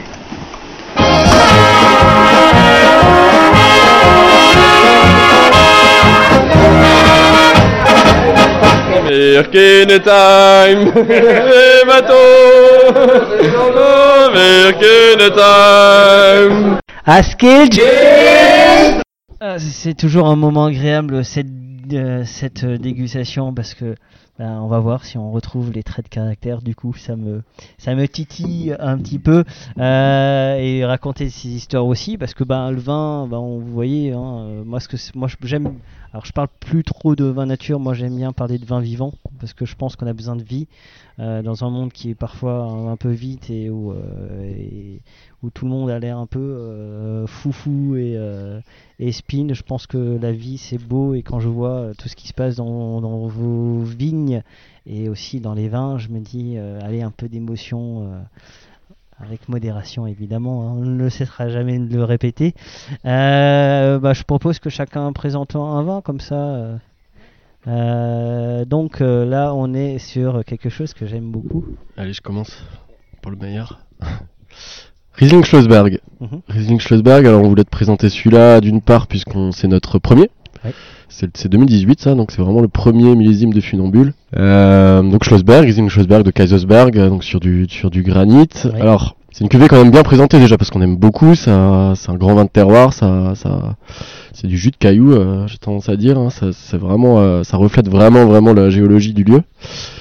American time, les bateaux, American time. Asked. Ah, c'est toujours un moment agréable cette euh, cette euh, dégustation parce que ben, on va voir si on retrouve les traits de caractère. Du coup, ça me ça me titille un petit peu euh, et raconter ces histoires aussi parce que ben le vin, ben on, vous voyez, hein, euh, moi ce que c'est- moi je- j'aime. Alors je parle plus trop de vin nature, moi j'aime bien parler de vin vivant parce que je pense qu'on a besoin de vie euh, dans un monde qui est parfois un, un peu vite et où, euh, et où tout le monde a l'air un peu euh, foufou et, euh, et spin. Je pense que la vie c'est beau et quand je vois euh, tout ce qui se passe dans, dans vos vignes et aussi dans les vins, je me dis euh, allez, un peu d'émotion. Euh, avec modération évidemment, hein, on ne cessera jamais de le répéter. Euh, bah, je propose que chacun présente un vin comme ça. Euh, euh, donc euh, là on est sur quelque chose que j'aime beaucoup. Allez, je commence pour le meilleur. Riesling Schlossberg. Mhm. Riesling Schlossberg, alors on voulait te présenter celui-là d'une part puisqu'on c'est notre premier. Ouais. C'est, c'est deux mille dix-huit ça, donc c'est vraiment le premier millésime de Funambule. Euh, donc Schlossberg, Riesling Schlossberg de Kaisersberg, donc sur du, sur du granit. Ouais. Alors, c'est une cuvée quand même bien présentée déjà parce qu'on aime beaucoup, ça, c'est un grand vin de terroir, ça, ça, c'est du jus de caillou, euh, j'ai tendance à dire, hein, ça, c'est vraiment, euh, ça reflète vraiment, vraiment la géologie du lieu.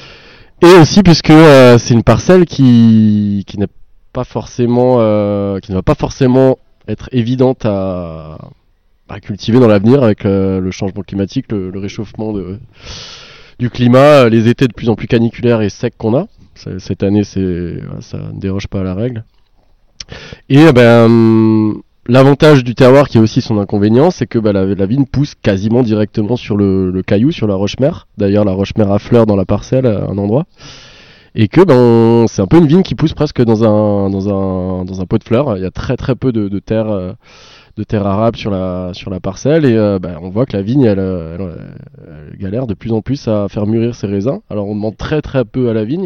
Et aussi puisque euh, c'est une parcelle qui, qui n'est pas forcément, euh, qui ne va pas forcément être évidente à, à cultiver dans l'avenir avec euh, le changement climatique, le, le réchauffement de, du climat, les étés de plus en plus caniculaires et secs qu'on a. C'est- Cette année, c'est, ça ne déroge pas à la règle. Et eh ben, l'avantage du terroir, qui est aussi son inconvénient, c'est que bah, la, la vigne pousse quasiment directement sur le, le caillou, sur la roche-mère. D'ailleurs, la roche-mère a fleur dans la parcelle, à un endroit. Et que ben, on- c'est un peu une vigne qui pousse presque dans un, dans un, dans un pot de fleurs. Il y a très très peu de, de terre, euh, de terre arable sur la, sur la parcelle. Et euh, ben, on voit que la vigne, elle, euh, elle, elle galère de plus en plus à faire mûrir ses raisins. Alors on demande très très peu à la vigne.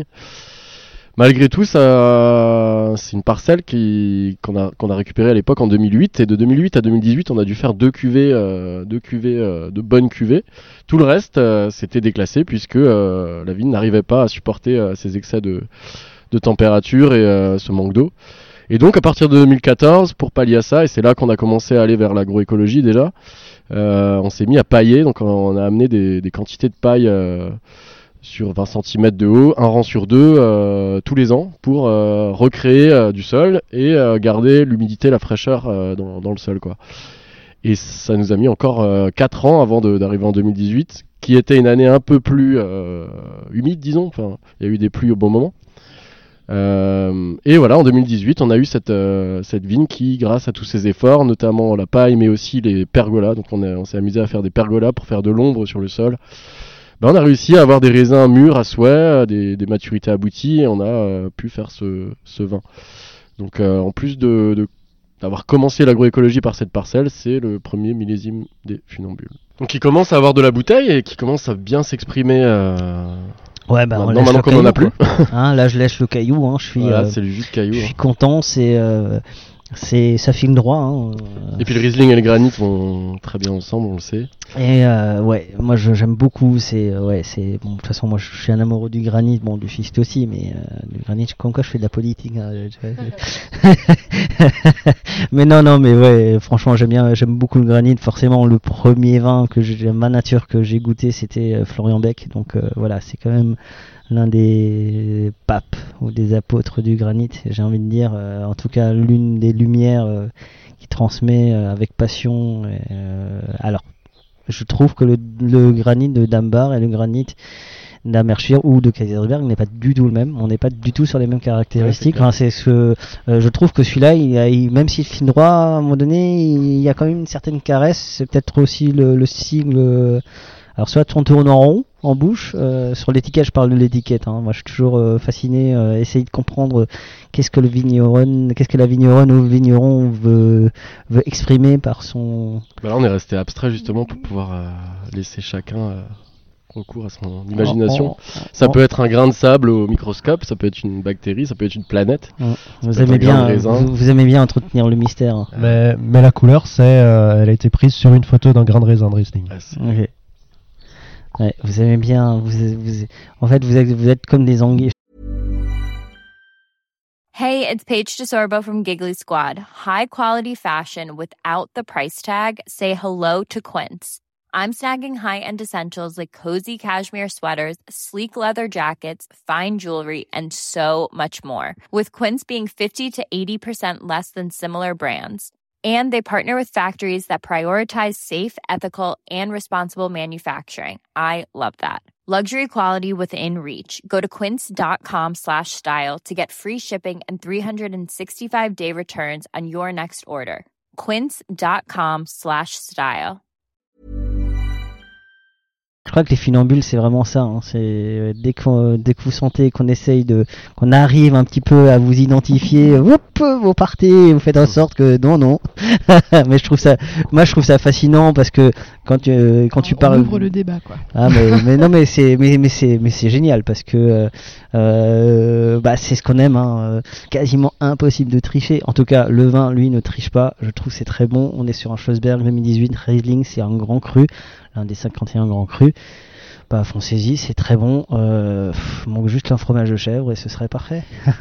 Malgré tout, ça, c'est une parcelle qui, qu'on a, qu'on a récupérée à l'époque en deux mille huit. Et de deux mille huit à deux mille dix-huit, on a dû faire deux cuvées, euh, deux cuvées euh, de bonnes cuvées. Tout le reste, euh, c'était déclassé puisque euh, la vigne n'arrivait pas à supporter euh, ces excès de, de température et euh, ce manque d'eau. Et donc, à partir de deux mille quatorze, pour pallier à ça, et c'est là qu'on a commencé à aller vers l'agroécologie déjà, euh, on s'est mis à pailler. Donc, on, on a amené des, des quantités de paille euh, sur vingt centimètres de haut, un rang sur deux, euh, tous les ans, pour euh, recréer euh, du sol et euh, garder l'humidité, la fraîcheur euh, dans, dans le sol, quoi. Et ça nous a mis encore euh, quatre ans avant de, d'arriver en deux mille dix-huit, qui était une année un peu plus euh, humide, disons. Enfin, il y a eu des pluies au bon moment. Euh, et voilà, en deux mille dix-huit, on a eu cette, euh, cette vigne qui, grâce à tous ces efforts, notamment la paille, mais aussi les pergolas, donc on, a, on s'est amusé à faire des pergolas pour faire de l'ombre sur le sol. Ben, on a réussi à avoir des raisins mûrs à souhait, des, des maturités abouties, et on a euh, pu faire ce, ce vin. Donc euh, en plus de, de, d'avoir commencé l'agroécologie par cette parcelle, c'est le premier millésime des Funambules. Donc qui commence à avoir de la bouteille et qui commence à bien s'exprimer. Euh... Ouais, bah, on maintenant, lèche maintenant le qu'on caillou, en a plus. quoi. Hein, là, je lèche le caillou. Hein, je suis, Voilà, euh, c'est le jus de caillou. je hein. suis content. C'est, euh, c'est, ça file droit. Hein, euh, Et puis le Riesling et le granit vont très bien ensemble, on le sait. Et euh, ouais, moi je, j'aime beaucoup. C'est euh, ouais, c'est bon. De toute façon, moi je suis un amoureux du granit, bon du schiste aussi, mais euh, du granit. Comme quoi, je fais de la politique. Hein, je- je- mais non, non, mais ouais. Franchement, j'aime bien, j'aime beaucoup le granit. Forcément, le premier vin que j'ai, ma nature que j'ai goûté, c'était euh, Florian Beck. Donc euh, voilà, c'est quand même l'un des papes ou des apôtres du granit. J'ai envie de dire, euh, en tout cas, l'une des lumières euh, qui transmet euh, avec passion. Euh, alors. Je trouve que le, le granit de Dambar et le granit d'Amershwir ou de Kaisersberg n'est pas du tout le même. On n'est pas du tout sur les mêmes caractéristiques. Ouais, c'est enfin, c'est ce que euh, je trouve que celui-là, il a, il, même s'il fine droit, à un moment donné, il y a quand même une certaine caresse. C'est peut-être aussi le, le sigle. Euh, alors soit on tourne en rond, en bouche. Euh, sur l'étiquette, je parle de l'étiquette. Hein. Moi, je suis toujours euh, fasciné, euh, essayer de comprendre euh, qu'est-ce que le vigneron, qu'est-ce que la vigneronne ou le vigneron veut, veut exprimer par son. Bah là, on est resté abstrait justement pour pouvoir euh, laisser chacun euh, recours à son imagination. Oh, oh, ça oh. peut être un grain de sable au microscope, ça peut être une bactérie, ça peut être une planète. Oh. Vous aimez bien, vous, vous aimez bien entretenir le mystère. Hein. Mais, mais la couleur, c'est, euh, elle a été prise sur une photo d'un grain de raisin de Riesling. Ah, okay. Ouais, vous aimez bien, vous, vous, en fait, vous êtes, vous êtes comme des anguilles. Hey, it's Paige DeSorbo from Giggly Squad. High quality fashion without the price tag. Say hello to Quince. I'm snagging high-end essentials like cozy cashmere sweaters, sleek leather jackets, fine jewelry, and so much more. With Quince being fifty to eighty percent less than similar brands. And they partner with factories that prioritize safe, ethical, and responsible manufacturing. I love that. Luxury quality within reach. Go to quince.com slash style to get free shipping and three sixty-five day returns on your next order. Quince.com slash style. Je crois que les funambules, c'est vraiment ça. Hein. C'est dès que dès que vous sentez qu'on essaye de, qu'on arrive un petit peu à vous identifier, hop, vous partez, vous faites en sorte que non, non. Mais je trouve ça, moi je trouve ça fascinant parce que quand tu euh, quand tu on parles, ouvre le débat quoi. Ah mais, mais non mais c'est mais mais c'est mais c'est génial parce que euh, bah c'est ce qu'on aime. Hein. Quasiment impossible de tricher. En tout cas, le vin, lui, ne triche pas. Je trouve que c'est très bon. On est sur un Schlossberg deux mille dix-huit Riesling, c'est un grand cru. L'un des cinquante et un grands crus. Bah, foncez-y, c'est très bon. Euh, pff, manque juste un fromage de chèvre et ce serait parfait.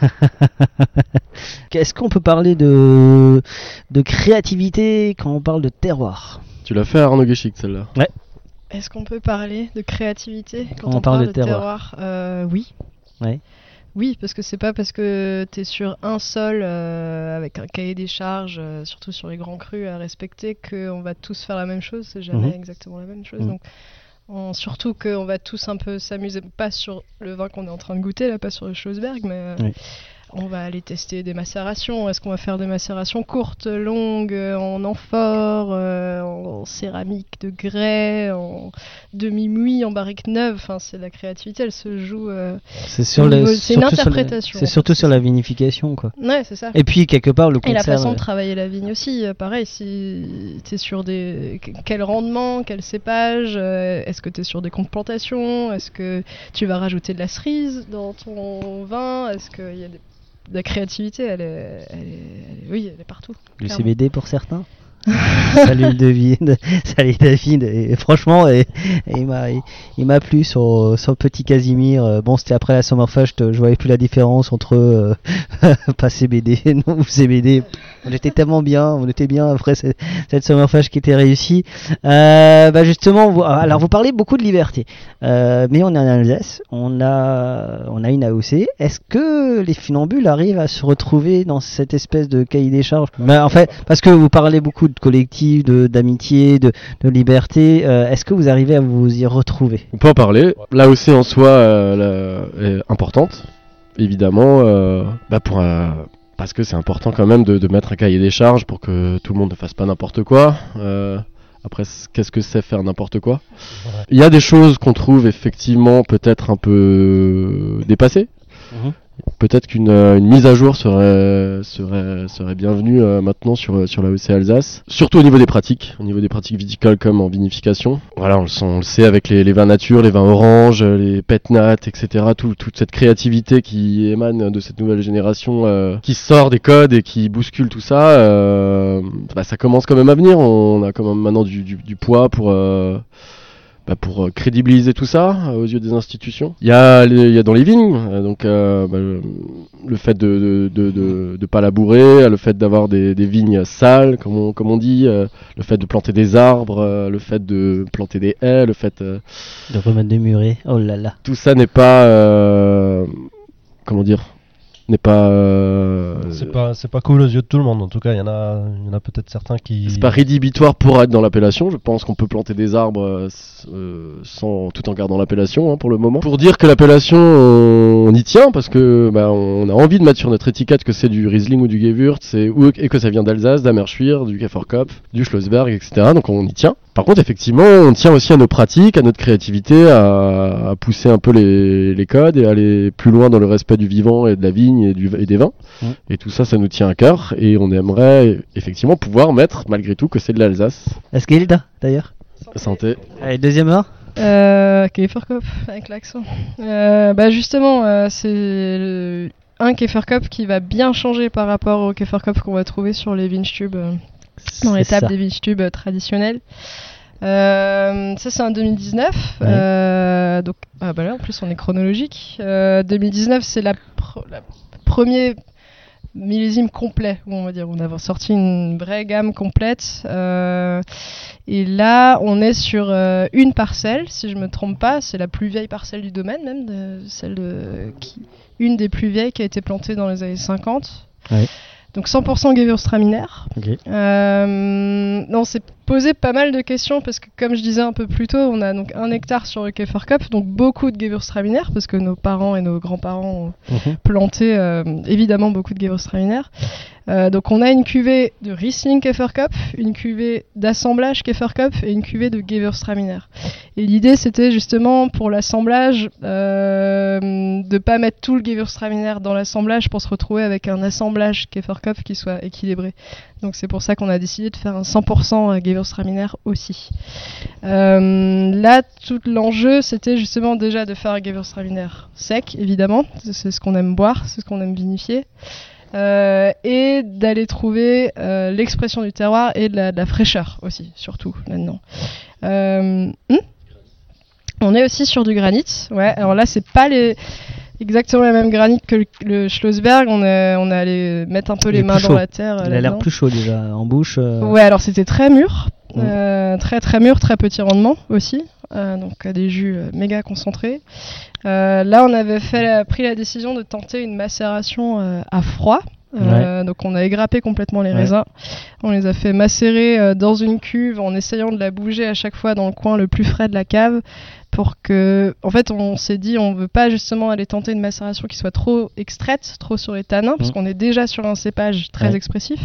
Est-ce qu'on peut parler de, de créativité quand on parle de terroir ? Tu l'as fait à Arnaud Guéchic, celle-là. Ouais. Est-ce qu'on peut parler de créativité quand on, on, parle parle de de terroir, terroir euh, Oui. Ouais. Oui, parce que c'est pas parce que t'es sur un sol euh, avec un cahier des charges, euh, surtout sur les grands crus à respecter, qu'on va tous faire la même chose. C'est jamais Mmh. exactement la même chose. Mmh. Donc, on, surtout qu'on va tous un peu s'amuser, pas sur le vin qu'on est en train de goûter, là, pas sur le Schlossberg, mais euh, oui. on va aller tester des macérations. Est-ce qu'on va faire des macérations courtes, longues, euh, en amphore, euh, en céramique de grès, en demi-muit, en barrique neuve. Enfin, c'est la créativité, elle se joue. Euh, c'est sur le, c'est une interprétation. C'est surtout sur la vinification, quoi. Ouais, c'est ça. Et puis quelque part le concert. Et la façon de travailler la vigne aussi. Euh, pareil, si t'es sur des quel rendement, quel cépage, euh, est-ce que t'es sur des complantations, est-ce que tu vas rajouter de la cerise dans ton vin, est-ce qu'il y a des la créativité, elle est, elle est, elle est, oui, elle est partout. Du clairement. C B D pour certains. Salut David, salut David. Et franchement, et, et il m'a, il, il m'a plu sur, sur Petit Casimir. Bon, c'était après la Sommerfest, je voyais plus la différence entre euh, pas C B D, non ou C B D. On était tellement bien, on était bien après cette, cette Sommerfest qui était réussie. Euh, bah justement, vous, alors vous parlez beaucoup de liberté, euh, mais on est en Alsace, on a, on a une A O C. Est-ce que les funambules arrivent à se retrouver dans cette espèce de cahier des charges? Mais en fait, parce que vous parlez beaucoup de collectif, de, d'amitié, de, de liberté, euh, est-ce que vous arrivez à vous y retrouver? On peut en parler. L'A O C en soi euh, la, est importante, évidemment, euh, bah pour euh, parce que c'est important quand même de, de mettre un cahier des charges pour que tout le monde ne fasse pas n'importe quoi. Euh, après, qu'est-ce que c'est faire n'importe quoi? Ouais. Il y a des choses qu'on trouve effectivement peut-être un peu dépassées. Mmh. Peut-être qu'une euh, une mise à jour serait serait serait bienvenue euh, maintenant sur sur l'A O C Alsace, surtout au niveau des pratiques, au niveau des pratiques viticoles comme en vinification. Voilà, on le sent, on le sait avec les, les vins nature, les vins oranges, les pétnats, et cetera. Tout, toute cette créativité qui émane de cette nouvelle génération, euh, qui sort des codes et qui bouscule tout ça. Euh, bah, ça commence quand même à venir. On a quand même maintenant du du, du poids pour euh, Bah pour euh, crédibiliser tout ça euh, aux yeux des institutions. Il y a, les, il y a dans les vignes, euh, donc euh, bah, le, le fait de de, de, de de pas labourer, le fait d'avoir des, des vignes sales, comme on, comme on dit, euh, le fait de planter des arbres, euh, le fait de planter des haies, le fait euh, de remettre des murets. Oh là là. Tout ça n'est pas, euh, comment dire, n'est pas euh, c'est pas c'est pas cool aux yeux de tout le monde. En tout cas, il y en a il y en a peut-être certains qui. C'est pas rédhibitoire pour être dans l'appellation. Je pense qu'on peut planter des arbres euh, sans tout en gardant l'appellation hein, pour le moment. Pour dire que l'appellation on, on y tient parce que bah, on a envie de mettre sur notre étiquette que c'est du Riesling ou du Gewürz et, ou, et que ça vient d'Alsace, d'Amerschwir, du Käferkopf, du Schlossberg, et cetera. Donc on y tient. Par contre, effectivement, on tient aussi à nos pratiques, à notre créativité, à, à pousser un peu les, les codes et aller plus loin dans le respect du vivant et de la vigne et, du, et des vins. Mmh. Et tout ça, ça nous tient à cœur et on aimerait effectivement pouvoir mettre, malgré tout, que c'est de l'Alsace. Est-ce qu'il est d'ailleurs ? Santé. Santé. Allez, deuxième vin euh, Käferkopf, avec l'accent. Euh, bah justement, euh, c'est le, un Käferkopf qui va bien changer par rapport au Käferkopf qu'on va trouver sur les Weinstübe. Euh. Dans les tables des Weinstübe euh, traditionnelles. Euh, ça c'est en deux mille dix-neuf. Ouais. Euh, donc ah bah là en plus on est chronologique. Euh, deux mille dix-neuf c'est la, pr- la premier millésime complet où on va dire on a sorti une vraie gamme complète. Euh, et là on est sur euh, une parcelle si je me trompe pas, c'est la plus vieille parcelle du domaine même, de, celle de qui, une des plus vieilles qui a été plantée dans les années cinquante. Ouais. Donc cent pour cent Gewürztraminer. Okay. Euh, on s'est posé pas mal de questions parce que comme je disais un peu plus tôt, on a donc un hectare sur le Käferkopf, donc beaucoup de Gewürztraminer parce que nos parents et nos grands-parents ont mmh. planté euh, évidemment beaucoup de Gewürztraminer. Euh, donc on a une cuvée de Riesling Käferkopf, une cuvée d'assemblage Käferkopf et une cuvée de Gewürztraminer. Et l'idée c'était justement pour l'assemblage euh, de pas mettre tout le Gewürztraminer dans l'assemblage pour se retrouver avec un assemblage Käferkopf qui soit équilibré. Donc c'est pour ça qu'on a décidé de faire un cent pour cent Gewürztraminer aussi. Euh, là tout l'enjeu c'était justement déjà de faire un Gewürztraminer sec évidemment, c'est ce qu'on aime boire, c'est ce qu'on aime vinifier. Euh, et d'aller trouver euh, l'expression du terroir et de la, de la fraîcheur aussi, surtout là-dedans. Euh, hmm on est aussi sur du granit. Ouais, alors là, c'est pas les exactement la même granit que le, le Schlossberg. On est, on est allé mettre un peu les mains dans la terre. Il a l'air plus chaud déjà en bouche. Euh... Ouais, alors c'était très mûr, mmh. euh, très très mûr, très petit rendement aussi. Euh, donc des jus euh, méga concentrés. Euh, là, on avait fait la, pris la décision de tenter une macération euh, à froid. Euh, ouais. Donc on a égrappé complètement les ouais. raisins. On les a fait macérer euh, dans une cuve en essayant de la bouger à chaque fois dans le coin le plus frais de la cave pour que, en fait, on s'est dit on veut pas justement aller tenter une macération qui soit trop extraite, trop sur les tanins, mmh. parce qu'on est déjà sur un cépage très ouais. expressif.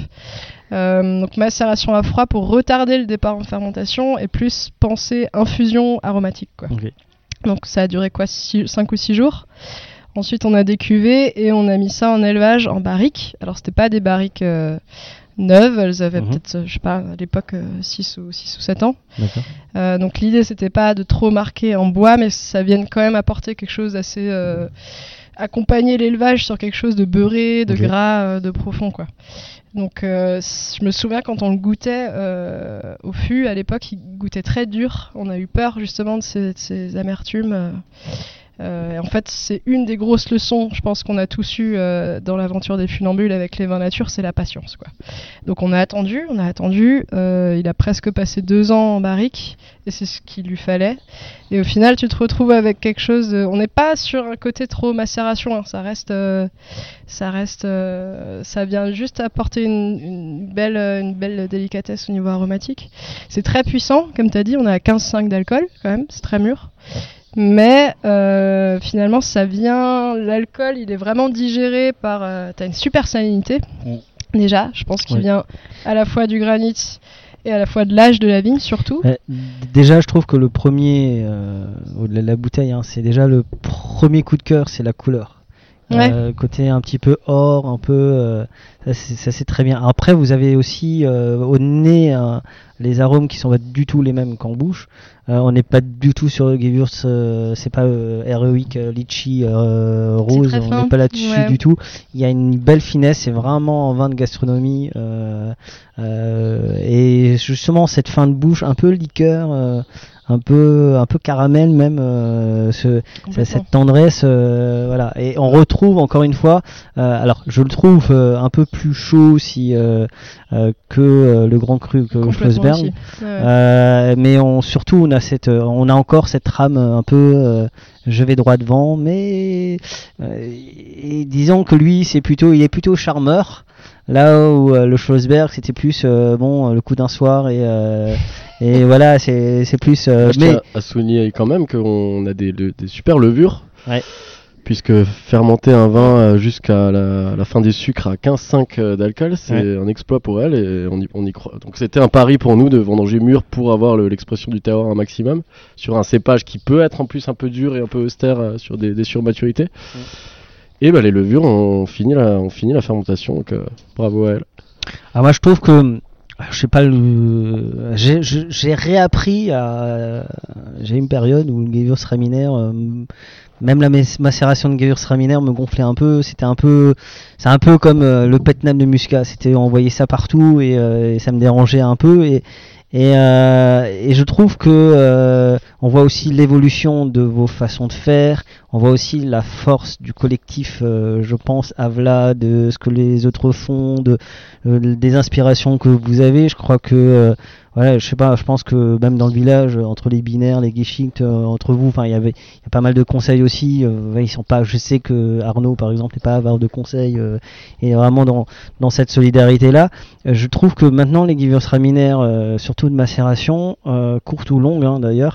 Euh, donc macération à froid pour retarder le départ en fermentation et plus penser infusion aromatique quoi. Okay. Donc ça a duré quoi, cinq ou six jours. Ensuite on a décuvé et on a mis ça en élevage en barriques. Alors c'était pas des barriques euh, neuves, elles avaient mmh. peut-être, je sais pas, à l'époque euh, six ou sept ans. Euh, donc l'idée c'était pas de trop marquer en bois, mais ça vienne quand même apporter quelque chose d'assez... Euh, accompagner l'élevage sur quelque chose de beurré, de okay. gras, euh, de profond quoi. Donc euh, je me souviens quand on le goûtait euh, au fût, à l'époque il goûtait très dur. On a eu peur justement de ces, de ces amertumes. Euh, euh, en fait c'est une des grosses leçons je pense qu'on a tous eu euh, dans l'aventure des funambules avec les vins nature, c'est la patience quoi. Donc on a attendu, on a attendu, euh, il a presque passé deux ans en barrique et c'est ce qu'il lui fallait. Et au final tu te retrouves avec quelque chose, de... on n'est pas sur un côté trop macération, hein. ça reste, euh, ça reste, euh, ça vient juste apporter une, une, belle, une belle délicatesse au niveau aromatique. C'est très puissant, comme tu as dit, on est à quinze virgule cinq d'alcool quand même, c'est très mûr. Mais euh, finalement ça vient, l'alcool il est vraiment digéré par, euh, t'as une super salinité mmh. déjà, je pense qu'il oui. vient à la fois du granit et à la fois de l'âge de la vigne surtout. Euh, déjà je trouve que le premier, euh, au-delà de la bouteille, hein, c'est déjà le premier coup de cœur, c'est la couleur. Ouais. Euh, côté un petit peu or, un peu, euh, ça, c'est, ça c'est très bien. Après vous avez aussi euh, au nez euh, les arômes qui sont pas du tout les mêmes qu'en bouche. Euh, on n'est pas du tout sur le Gewürz, euh, c'est pas euh, Heroic euh, Litchi euh, rose, on n'est pas là-dessus ouais. du tout. Il y a une belle finesse, c'est vraiment un vin de gastronomie euh, euh, et justement cette fin de bouche un peu liqueur. Euh, un peu, un peu caramel même, euh, ce, cette tendresse, euh, voilà. Et on retrouve encore une fois, euh, alors je le trouve euh, un peu plus chaud si euh, euh, que euh, le Grand Cru que Schlossberg, ouais. euh, mais on surtout on a cette, on a encore cette trame un peu, euh, je vais droit devant, mais euh, et disons que lui c'est plutôt, il est plutôt charmeur. Là où euh, le Schlossberg c'était plus euh, bon le coup d'un soir et euh, et voilà c'est c'est plus euh, je mais tiens à souligner quand même qu'on a des, des super levures, ouais. Puisque fermenter un vin euh, jusqu'à la, la fin des sucres à quinze virgule cinq euh, d'alcool, c'est ouais. un exploit pour elle et on y, on y croit. Donc c'était un pari pour nous de vendanger mûr pour avoir le, l'expression du terroir un maximum sur un cépage qui peut être en plus un peu dur et un peu austère euh, sur des, des surmaturités. Ouais. Et bah, les levures ont fini la, ont fini la fermentation, donc euh, bravo à elle. Ah, moi je trouve que, je sais pas, le, j'ai, j'ai réappris à. J'ai une période où le Gewürztraminer, euh, même la macération de Gewürztraminer me gonflait un peu. C'était un peu, c'est un peu comme euh, le Petnam de Muscat. C'était, on voyait ça partout et, euh, et ça me dérangeait un peu. Et, Et, euh, et je trouve que euh, on voit aussi l'évolution de vos façons de faire, on voit aussi la force du collectif, euh, je pense, Avla, de ce que les autres font, de, euh, des inspirations que vous avez. Je crois que, euh, voilà, je sais pas, je pense que même dans le village, entre les binaires, les Geschicht, euh, entre vous, enfin, il y avait, il y a pas mal de conseils aussi. Euh, ils sont pas, je sais que Arnaud, par exemple, n'est pas avare de conseils, euh, et vraiment dans dans cette solidarité-là. Euh, je trouve que maintenant les Gewürztraminer, euh, surtout de macération, euh, courte ou longue hein, d'ailleurs,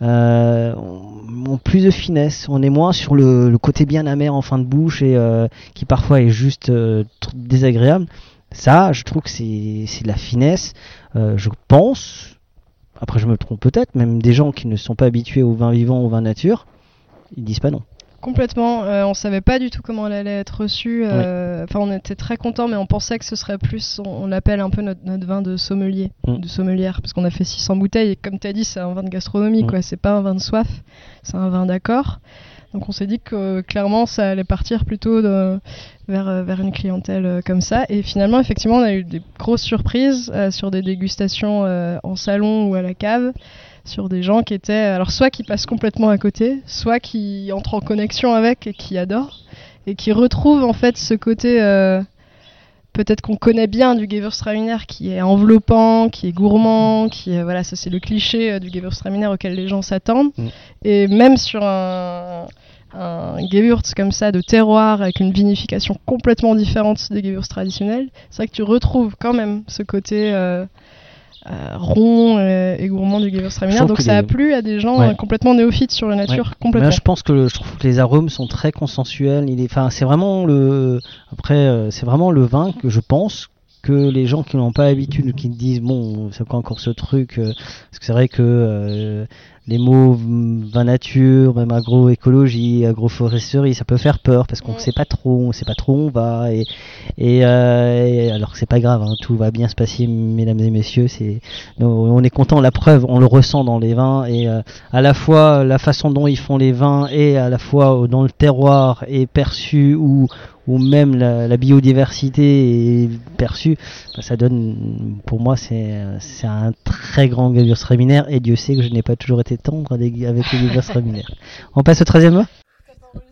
euh, ont plus de finesse. On est moins sur le, le côté bien amer en fin de bouche et euh, qui parfois est juste euh, désagréable. Ça, je trouve que c'est, c'est de la finesse. Euh, je pense, après je me trompe peut-être, même des gens qui ne sont pas habitués au vin vivant, au vin nature, ils disent pas non. Complètement, euh, on savait pas du tout comment elle allait être reçue, euh, enfin on était très contents mais on pensait que ce serait plus, on, on l'appelle un peu notre, notre vin de sommelier, mmh. de sommelière, parce qu'on a fait six cents bouteilles et comme tu as dit c'est un vin de gastronomie, mmh. quoi. C'est pas un vin de soif, c'est un vin d'accord. Donc on s'est dit que euh, clairement ça allait partir plutôt de, vers, vers une clientèle euh, comme ça. Et finalement effectivement on a eu des grosses surprises euh, sur des dégustations euh, en salon ou à la cave, sur des gens qui étaient, alors soit qui passent complètement à côté, soit qui entrent en connexion avec et qui adorent, et qui retrouvent en fait ce côté, euh, peut-être qu'on connaît bien du Gewürztraminer, qui est enveloppant, qui est gourmand, qui est, voilà, ça c'est le cliché euh, du Gewürztraminer auquel les gens s'attendent, mmh. et même sur un... un Gewürz comme ça de terroir avec une vinification complètement différente des Gewürz traditionnels, c'est vrai que tu retrouves quand même ce côté euh, euh, rond et, et gourmand du Gewürztraminer, donc ça les... a plu à des gens ouais. complètement néophytes sur la nature, ouais. complètement. Là, je pense que le, je trouve que les arômes sont très consensuels. Il est, enfin, c'est vraiment le, après, euh, c'est vraiment le vin que je pense que les gens qui n'ont pas l'habitude, qui disent bon, c'est quoi encore ce truc, euh, parce que c'est vrai que euh, les mots vin nature, même agroécologie, agroforesterie, ça peut faire peur parce qu'on ne sait pas trop, on sait pas trop où on va et et, euh, et alors que c'est pas grave, hein, tout va bien se passer, mesdames et messieurs. C'est, on est content, la preuve, on le ressent dans les vins et euh, à la fois la façon dont ils font les vins et à la fois dans le terroir est perçu ou ou même la, la biodiversité est perçue, bah, ça donne, pour moi, c'est, c'est un très grand Gewürztraminer, et Dieu sait que je n'ai pas toujours été tendre avec, avec les Gewürztraminer. On passe au treizième mot ? T'as pas enregistré ?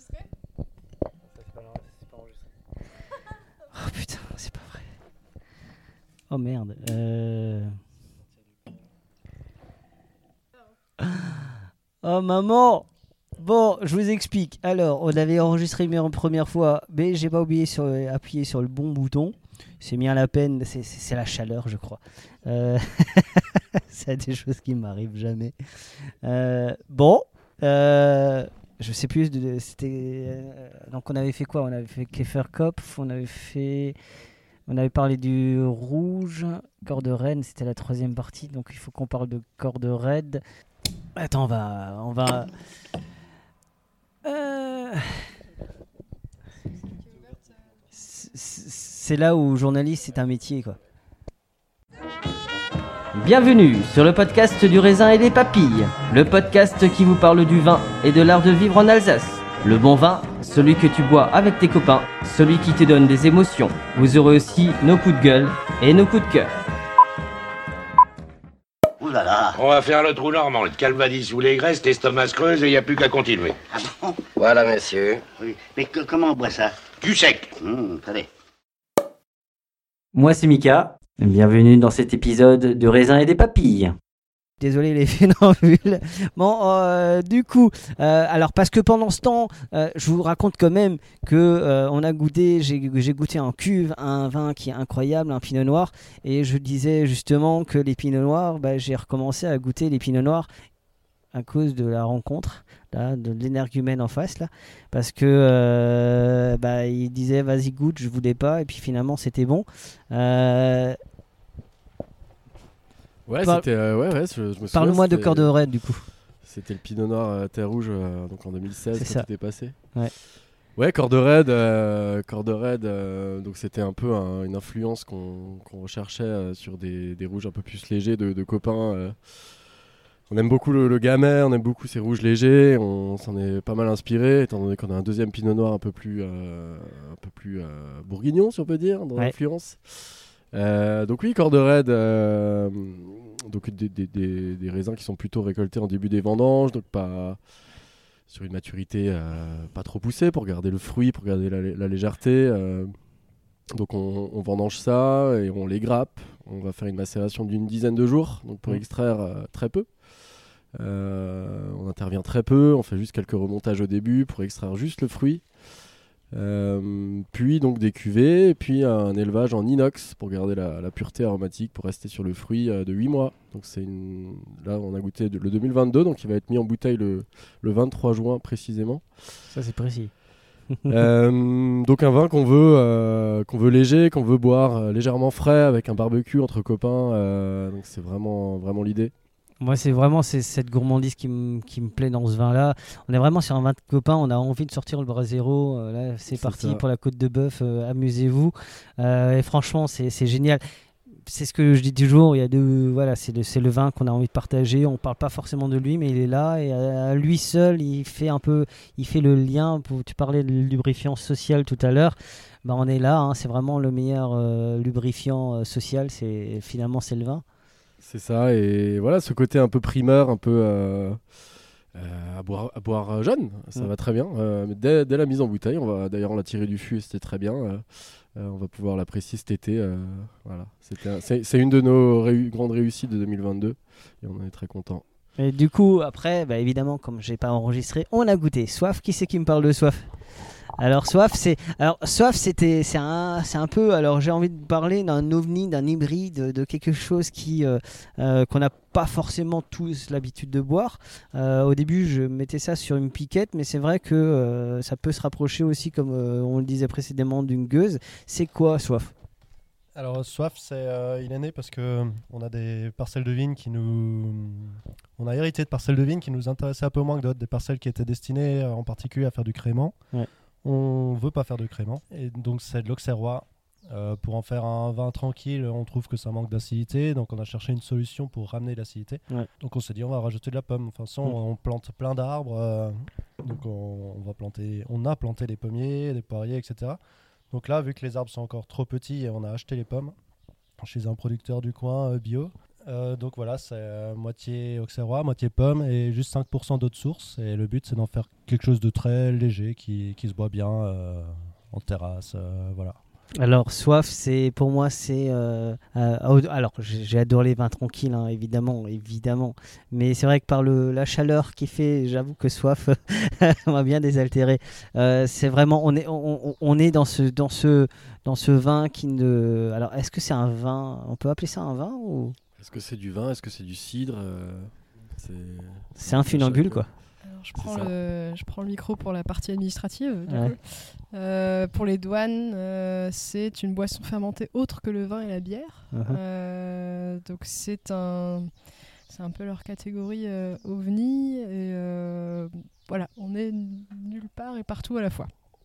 C'est pas enregistré. Oh putain, c'est pas vrai. Oh merde. Euh... Oh maman! Bon, je vous explique. Alors, on avait enregistré une première fois, mais j'ai pas oublié sur appuyer sur le bon bouton. C'est bien la peine, c'est, c'est, c'est la chaleur, je crois. Euh... c'est des choses qui m'arrivent jamais. Euh, bon, euh, je sais plus. De, c'était euh, donc on avait fait quoi ? On avait fait Käferkopf, on avait fait, on avait parlé du rouge, corps de reine. C'était la troisième partie, donc il faut qu'on parle de corps de raide. Attends, on va, on va. Euh... C'est là où journaliste c'est un métier quoi. Bienvenue sur le podcast du raisin et des papilles, le podcast qui vous parle du vin et de l'art de vivre en Alsace. Le bon vin, celui que tu bois avec tes copains, celui qui te donne des émotions. Vous aurez aussi nos coups de gueule et nos coups de cœur. Ouh là là. On va faire le trou normand, le calvadis sous les graisses, l'estomac se creuse et il n'y a plus qu'à continuer. Ah bon? Voilà, monsieur. Oui. Mais que- comment on boit ça? Du sec. Hum, très bien. Moi c'est Mika, bienvenue dans cet épisode de Raisin et des Papilles. Désolé les funambules. Bon, euh, du coup, euh, alors parce que pendant ce temps, euh, je vous raconte quand même que euh, on a goûté, j'ai, j'ai goûté en cuve un vin qui est incroyable, un pinot noir, et je disais justement que les pinots noirs, bah, j'ai recommencé à goûter les pinots noirs à cause de la rencontre, là, de l'énergumène en face, là, parce que euh, bah, il disait vas-y goûte, je voulais pas, et puis finalement c'était bon. Euh, Ouais, Par- c'était. euh, ouais, ouais, je, je me souviens. Parle-moi de c'était- Cœur de Raid du coup. C'était le Pinot Noir euh, Terre Rouge, euh, donc en deux mille seize, C'est quand ça. c'était passé. Ouais. Ouais, Cœur de Raid, euh, Cœur de Raid, euh, donc c'était un peu un- une influence qu'on qu'on recherchait euh, sur des, des rouges un peu plus légers de, de copains. euh. On aime beaucoup le, le Gamay, on aime beaucoup ces rouges légers, on s'en est pas mal inspiré, étant donné qu'on a un deuxième Pinot Noir un peu plus, euh, un peu plus euh, bourguignon, si on peut dire, dans Ouais. l'influence. Euh, donc oui, Cœur de Raid, euh, donc des, des, des, des raisins qui sont plutôt récoltés en début des vendanges, donc pas sur une maturité euh, pas trop poussée pour garder le fruit, pour garder la, la légèreté. euh. Donc on, on vendange ça et on les grappe. On va faire une macération d'une dizaine de jours, donc pour Mmh. extraire euh, très peu. Euh, on intervient très peu, on fait juste quelques remontages au début pour extraire juste le fruit. Euh, puis donc des cuvées, et puis un élevage en inox pour garder la, la pureté aromatique, pour rester sur le fruit euh, de huit mois. Donc c'est une... Là on a goûté de- le deux mille vingt-deux, donc il va être mis en bouteille le, le vingt-trois juin précisément. Ça c'est précis. Euh, donc un vin qu'on veut, euh, qu'on veut léger, qu'on veut boire euh, légèrement frais avec un barbecue entre copains. euh, donc c'est vraiment, vraiment l'idée. Moi, c'est vraiment c'est cette gourmandise qui me qui me plaît dans ce vin-là. On est vraiment sur un vin de copain. On a envie de sortir le Brasero. Euh, là, c'est C'est parti ça. pour la côte de bœuf. euh, amusez-vous. Euh, et franchement, c'est c'est génial. C'est ce que je dis toujours. Il y a deux, voilà, c'est le, c'est le vin qu'on a envie de partager. On parle pas forcément de lui, mais il est là et à, à lui seul, il fait un peu, il fait le lien. Pour, tu parlais de lubrifiant social tout à l'heure. Ben, on est là. Hein, c'est vraiment le meilleur euh, lubrifiant euh, social. C'est finalement c'est le vin. C'est ça, et voilà, ce côté un peu primeur, un peu euh, euh, à boire, à boire euh, jeune, ça Mm. va très bien. Euh, mais dès, dès la mise en bouteille, on va d'ailleurs on l'a tiré du fût et c'était très bien. euh, euh, on va pouvoir l'apprécier cet été. euh, voilà, C'était un- c'est, c'est une de nos réu- grandes réussites de deux mille vingt-deux et on en est très content. Et du coup, après, bah, évidemment, comme j'ai pas enregistré, on a goûté. Soif, qui c'est qui me parle de soif? Alors soif, c'est alors soif, c'était c'est un c'est un peu alors j'ai envie de parler d'un ovni, d'un hybride, de quelque chose qui euh, euh, qu'on n'a pas forcément tous l'habitude de boire. Euh, au début, je mettais ça sur une piquette, mais c'est vrai que euh, ça peut se rapprocher aussi, comme euh, on le disait précédemment, d'une gueuse. C'est quoi soif? Alors soif, c'est euh, il est né parce que on a des parcelles de vignes qui nous, on a hérité de parcelles de vignes qui nous intéressaient un peu moins que d'autres, des parcelles qui étaient destinées euh, en particulier à faire du crément. Ouais. On veut pas faire de crément, et donc c'est de l'auxerrois. Euh, pour en faire un vin tranquille, on trouve que ça manque d'acidité, donc on a cherché une solution pour ramener l'acidité. Ouais. Donc on s'est dit on va rajouter de la pomme. Enfin, ça, Mm. on, on plante plein d'arbres, euh, donc on, on va planter, on a planté des pommiers, des poiriers, et cetera. Donc là, vu que les arbres sont encore trop petits, on a acheté les pommes chez un producteur du coin euh, bio. Euh, donc voilà, c'est euh, moitié auxerrois, moitié pomme et juste cinq pour cent d'eau de source. Et le but, c'est d'en faire quelque chose de très léger qui, qui se boit bien euh, en terrasse. euh, voilà. Alors soif, c'est pour moi c'est euh, euh, alors j'ai j'ai adoré les vins tranquilles, hein, évidemment, évidemment. Mais c'est vrai que par le la chaleur qui fait, j'avoue que soif on m'a bien désaltéré. Euh, c'est vraiment on est on, on- on est dans ce dans ce dans ce vin qui ne. Alors est-ce que c'est un vin? On peut appeler ça un vin ou Est-ce que c'est du vin? Est-ce que c'est du cidre? euh, c'est... c'est un funambule quoi? Alors, je, C'est prends ça. le, je prends le micro pour la partie administrative. Du Ouais. coup. Euh, pour les douanes, euh, c'est une boisson fermentée autre que le vin et la bière. Uh-huh. Euh, donc c'est un, c'est un peu leur catégorie euh, ovni. Et euh, voilà, on est nulle part et partout à la fois.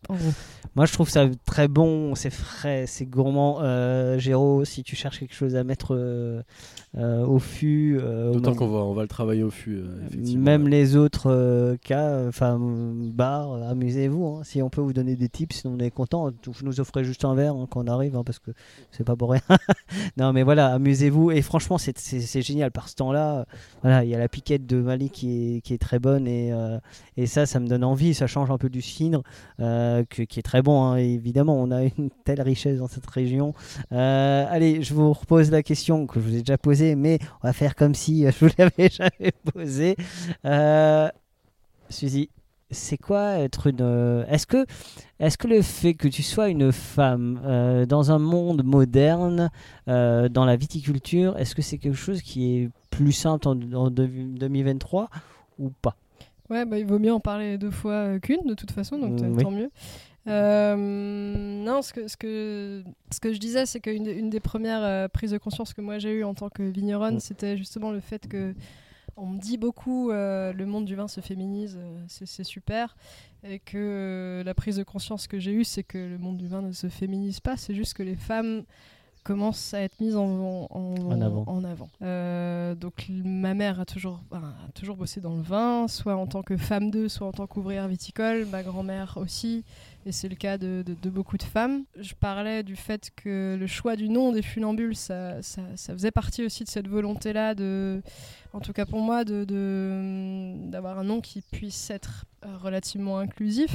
en gros. Moi, je trouve ça très bon, c'est frais, c'est gourmand. Euh, Géraud, si tu cherches quelque chose à mettre euh, euh, au fût... Euh, D'autant au- qu'on va, on va le travailler au fût, euh, effectivement. Même ouais. les autres euh, cas, enfin, bars, amusez-vous. Hein. Si on peut vous donner des tips, on est content. Vous nous offrez juste un verre hein, quand on arrive, hein, parce que c'est pas pour rien. Non, mais voilà, amusez-vous. Et franchement, c'est, c'est, c'est génial. Par ce temps-là, euh, voilà, il y a la piquette de Mali qui est, qui est très bonne. Et, euh, et ça, ça me donne envie. Ça change un peu du cidre, euh, que, qui est très bon. Hein. Évidemment, on a une telle richesse dans cette région. Euh, allez, je vous repose la question que je vous ai déjà posée, mais on va faire comme si je vous l'avais jamais posée. Euh, Suzy, c'est quoi être une... euh, Est-ce que, est-ce que le fait que tu sois une femme euh, dans un monde moderne, euh, dans la viticulture, est-ce que c'est quelque chose qui est plus simple en, en deux mille vingt-trois ou pas? Ouais, bah, il vaut mieux en parler deux fois euh, qu'une, de toute façon, donc Mm, t- oui. tant mieux. Euh, non, ce que, ce, que, ce que je disais, c'est qu'une une des premières euh, prises de conscience que moi j'ai eues en tant que vigneronne, Mm. c'était justement le fait que on me dit beaucoup euh, le monde du vin se féminise, euh, c'est, c'est super, et que euh, la prise de conscience que j'ai eue, c'est que le monde du vin ne se féminise pas, c'est juste que les femmes commencent à être mises en, en, En avant. en avant. Euh, donc l- ma mère a toujours, enfin, a toujours bossé dans le vin, soit en tant que femme d'eux, soit en tant qu'ouvrière viticole, ma grand-mère aussi, et c'est le cas de, de, de beaucoup de femmes. Je parlais du fait que le choix du nom des funambules, ça, ça, ça faisait partie aussi de cette volonté-là, de, en tout cas pour moi, de, de, d'avoir un nom qui puisse être euh, relativement inclusif,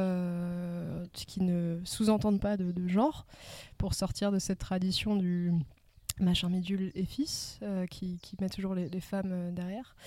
euh, qui ne sous-entende pas de, de genre, pour sortir de cette tradition du machin midule et fils, euh, qui, qui met toujours les, les femmes euh, derrière.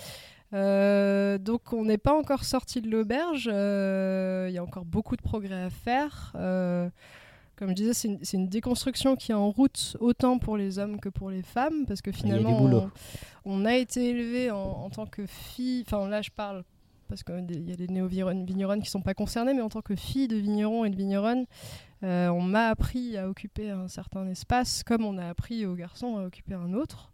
Euh, donc on n'est pas encore sorti de l'auberge, il euh, y a encore beaucoup de progrès à faire. Euh, comme je disais, c'est une, c'est une déconstruction qui est en route autant pour les hommes que pour les femmes, parce que finalement on, on a été élevés en, en tant que filles, enfin là je parle parce qu'il y a des néo-vigneronnes qui ne sont pas concernés, mais en tant que fille de vigneron et de vigneronne, euh, on m'a appris à occuper un certain espace, comme on a appris aux garçons à occuper un autre.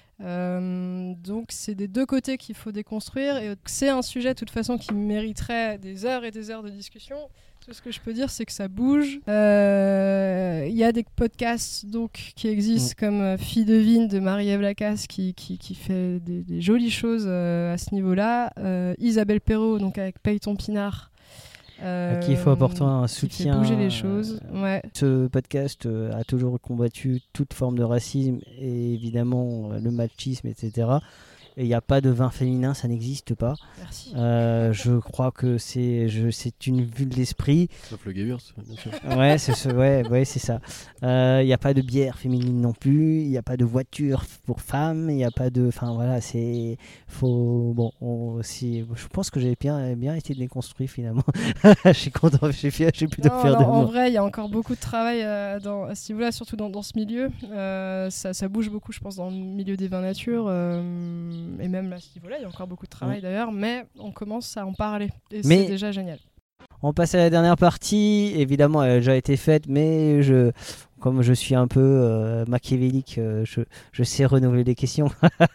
Euh, donc c'est des deux côtés qu'il faut déconstruire, et c'est un sujet de toute façon qui mériterait des heures et des heures de discussion. Tout ce que je peux dire, c'est que ça bouge. Il euh, y a des podcasts donc, qui existent, mmh. comme euh, Fille de Vigne de Marie-Ève Lacasse, qui, qui, qui fait des, des jolies choses euh, à ce niveau-là. Euh, Isabelle Perrault, donc avec Paye ton pinard. Euh, à qui il faut apporter un soutien. Qui fait bouger les choses. Ouais. Ce podcast euh, a toujours combattu toute forme de racisme et évidemment euh, le machisme, et cetera. Et il n'y a pas de vin féminin, ça n'existe pas. Merci. Euh, je crois que c'est, je, c'est une vue de l'esprit. Sauf le Gewürz, bien sûr. Ouais, c'est, ce, ouais, ouais, c'est ça. Il euh, n'y a pas de bière féminine non plus. Il n'y a pas de voiture pour femmes. Il n'y a pas de. Enfin voilà, c'est. Faut. Bon, on, si, je pense que j'ai bien, bien été déconstruit finalement. Je suis content, j'ai, fait, j'ai plutôt non, fier non, de en moi. En vrai, il y a encore beaucoup de travail euh, dans, à ce niveau-là, surtout dans, dans ce milieu. Euh, ça, ça bouge beaucoup, je pense, dans le milieu des vins nature. Euh, et même à ce niveau-là, il y a encore beaucoup de travail mmh. d'ailleurs, mais on commence à en parler. Et mais c'est déjà génial. On passe à la dernière partie. Évidemment, elle a déjà été faite, mais je, comme je suis un peu euh, machiavélique, euh, je, je sais renouveler les questions.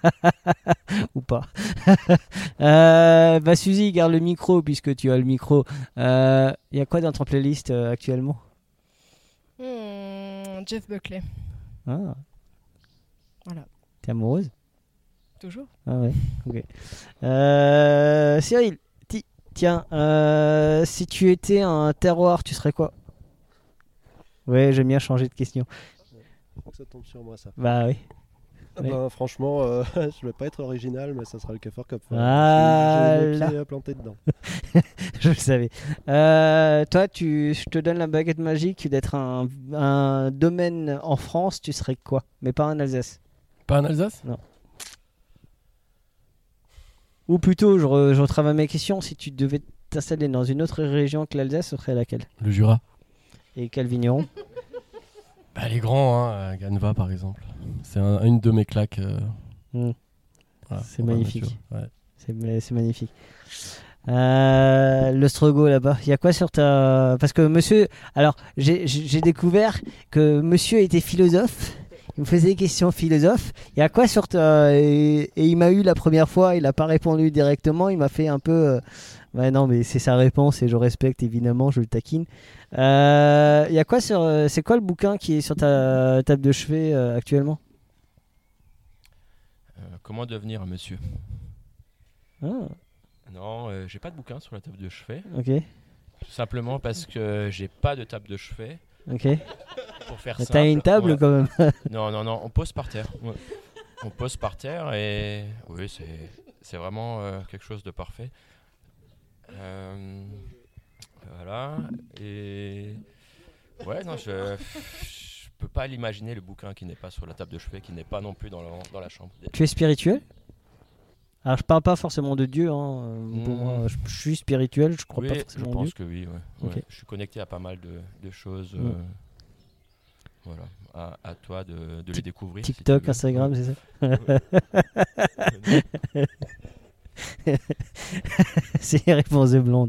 Ou pas. euh, bah, Suzy, garde le micro, puisque tu as le micro. Il euh, y a quoi dans ton playlist euh, actuellement? mmh, Jeff Buckley. Ah. Voilà. T'es amoureuse? Toujours. Ah ouais, ok. Euh, Cyril, ti- tiens, euh, si tu étais un terroir, tu serais quoi? Ouais, j'aime bien changer de question. Faut que ça tombe sur moi, ça. Bah oui. Ah oui. Bah, franchement, euh, je vais pas être original, mais ça sera le Cafard Cup. Ah j'ai là. les pieds plantés dedans. Je le savais. Euh, toi, tu, je te donne la baguette magique d'être un, un domaine en France, tu serais quoi? Mais pas en Alsace. Pas en Alsace? Non. Ou plutôt, je, re, je retravaille mes questions, si tu devais t'installer dans une autre région que l'Alsace, ce serait laquelle? Le Jura. Et quel vigneron? Bah, les grands, hein, Ganva par exemple. C'est un, une de mes claques. Euh... Mmh. Voilà, c'est magnifique. Ouais. C'est, c'est magnifique. Euh, le Strogo là-bas, il y a quoi sur ta... Parce que monsieur... Alors, j'ai, j'ai découvert que monsieur était philosophe. Il me faisait des questions philosophes. Il y a quoi sur ta... Et, et il m'a eu la première fois, il n'a pas répondu directement. Il m'a fait un peu... Euh... Ouais, non, mais c'est sa réponse et je respecte évidemment, je le taquine. Il euh, y a quoi sur, c'est quoi le bouquin qui est sur ta table de chevet euh, actuellement? euh, Comment devenir un monsieur? Ah. Non, euh, j'ai pas de bouquin sur la table de chevet. Ok. Tout simplement parce que j'ai pas de table de chevet. Ok. Pour faire T'as simple, une table ouais. quand même. Non, non, non, on pose par terre. Ouais. On pose par terre et oui, c'est, c'est vraiment euh, quelque chose de parfait. Euh, voilà. Et ouais, non, je, je peux pas l'imaginer le bouquin qui n'est pas sur la table de chevet, qui n'est pas non plus dans la, dans la chambre. Tu es spirituel? Alors je parle pas forcément de Dieu, hein. Pour Mmh. moi, je, je suis spirituel, je crois Oui, pas forcément je en pense Dieu. que oui. Ouais. Okay. Ouais. Je suis connecté à pas mal de, de choses. Mmh. Euh, voilà, à, à toi de, de les découvrir. TikTok, si Instagram, ouais. c'est ça? C'est les réponses de blonde.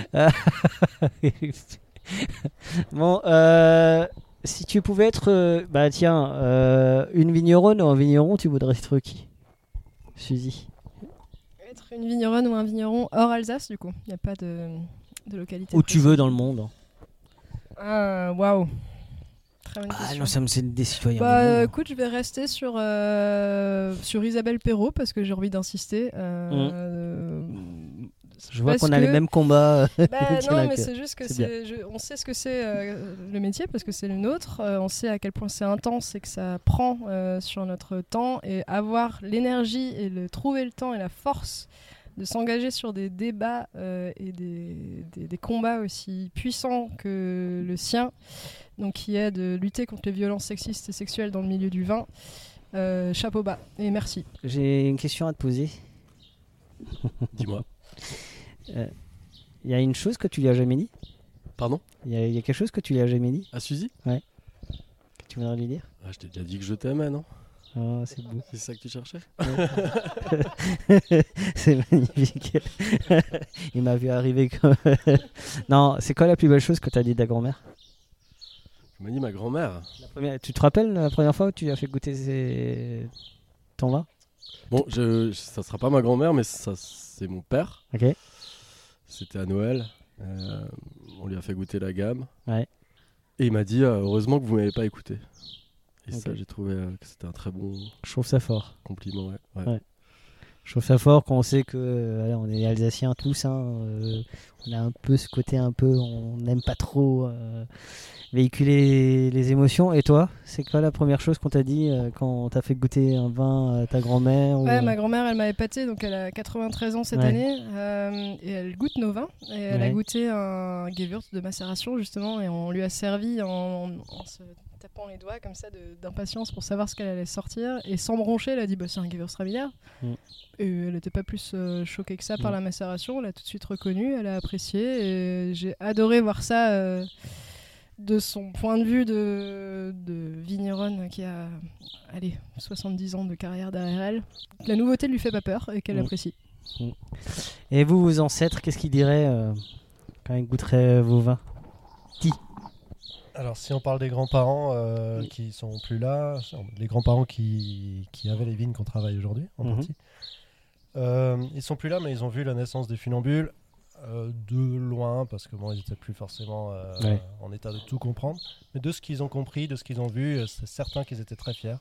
Bon, euh, si tu pouvais être, euh, bah tiens, euh, une vigneronne ou un vigneron, tu voudrais être qui, Suzy? Être une vigneronne ou un vigneron hors Alsace, du coup. Il n'y a pas de, de localité. Où tu veux dans le monde. Ah, waouh. Très bonne Ah question. non, ça me c'est des citoyens. Bah écoute, je vais rester sur, euh, sur Isabelle Perrault parce que j'ai envie d'insister. Euh, mmh. Je vois qu'on que... a les mêmes combats. Bah, non, mais c'est juste que c'est c'est, je, on sait ce que c'est euh, le métier parce que c'est le nôtre. Euh, on sait à quel point c'est intense et que ça prend euh, sur notre temps. Et avoir l'énergie et le, trouver le temps et la force de s'engager sur des débats euh, et des, des, des combats aussi puissants que le sien, donc qui est de lutter contre les violences sexistes et sexuelles dans le milieu du vin. Euh, chapeau bas et merci. J'ai une question à te poser. Dis-moi. Il euh, y a une chose que tu lui as jamais dit? Pardon? Il y, y a quelque chose que tu lui as jamais dit? À Suzy? Ouais. Que tu voudrais lui dire? Ah, je t'ai déjà dit que je t'aimais, non? Oh, c'est beau. C'est ça que tu cherchais? C'est magnifique. Il m'a vu arriver comme... Non, c'est quoi la plus belle chose que tu as dit de ta grand-mère? Tu m'as dit ma grand-mère. La première... Tu te rappelles la première fois où tu lui as fait goûter ses... ton vin? Bon, je... ça sera pas ma grand-mère, mais ça, c'est mon père. Ok. C'était à Noël. Euh, on lui a fait goûter la gamme. Ouais. Et il m'a dit euh, heureusement que vous m'avez pas écouté. Et okay. ça, j'ai trouvé euh, que c'était un très bon. Je trouve ça fort. Compliment, ouais. ouais. ouais. Je trouve ça fort quand on sait que euh, voilà, on est alsaciens tous. Hein, euh, on a un peu ce côté un peu, on n'aime pas trop euh, véhiculer les émotions. Et toi, c'est quoi la première chose qu'on t'a dit euh, quand on t'a fait goûter un vin à ta grand-mère ou... Ouais, ma grand-mère, elle m'a épaté, donc elle a quatre-vingt-treize ans cette ouais. année, euh, et elle goûte nos vins. Et elle ouais. a goûté un Gewürz de macération, justement, et on lui a servi en, en se tapant les doigts comme ça de, d'impatience pour savoir ce qu'elle allait sortir. Et sans broncher, elle a dit bah, c'est un Gewürztraminer. Mm. Et elle n'était pas plus euh, choquée que ça mm. par la macération. Elle a tout de suite reconnu, elle a apprécié. Et j'ai adoré voir ça euh, de son point de vue de, de vigneronne qui a allez, soixante-dix ans de carrière derrière elle. La nouveauté ne lui fait pas peur et qu'elle mm. apprécie. Mm. Et vous, vos ancêtres, qu'est-ce qu'ils diraient euh, quand ils goûteraient vos vins? Qui? Alors, si on parle des grands-parents euh, oui. qui sont plus là, les grands-parents qui, qui avaient les vignes qu'on travaille aujourd'hui, en mm-hmm. partie, euh, ils sont plus là, mais ils ont vu la naissance des funambules euh, de loin, parce que bon, ils n'étaient plus forcément euh, ouais. en état de tout comprendre. Mais de ce qu'ils ont compris, de ce qu'ils ont vu, c'est certain qu'ils étaient très fiers.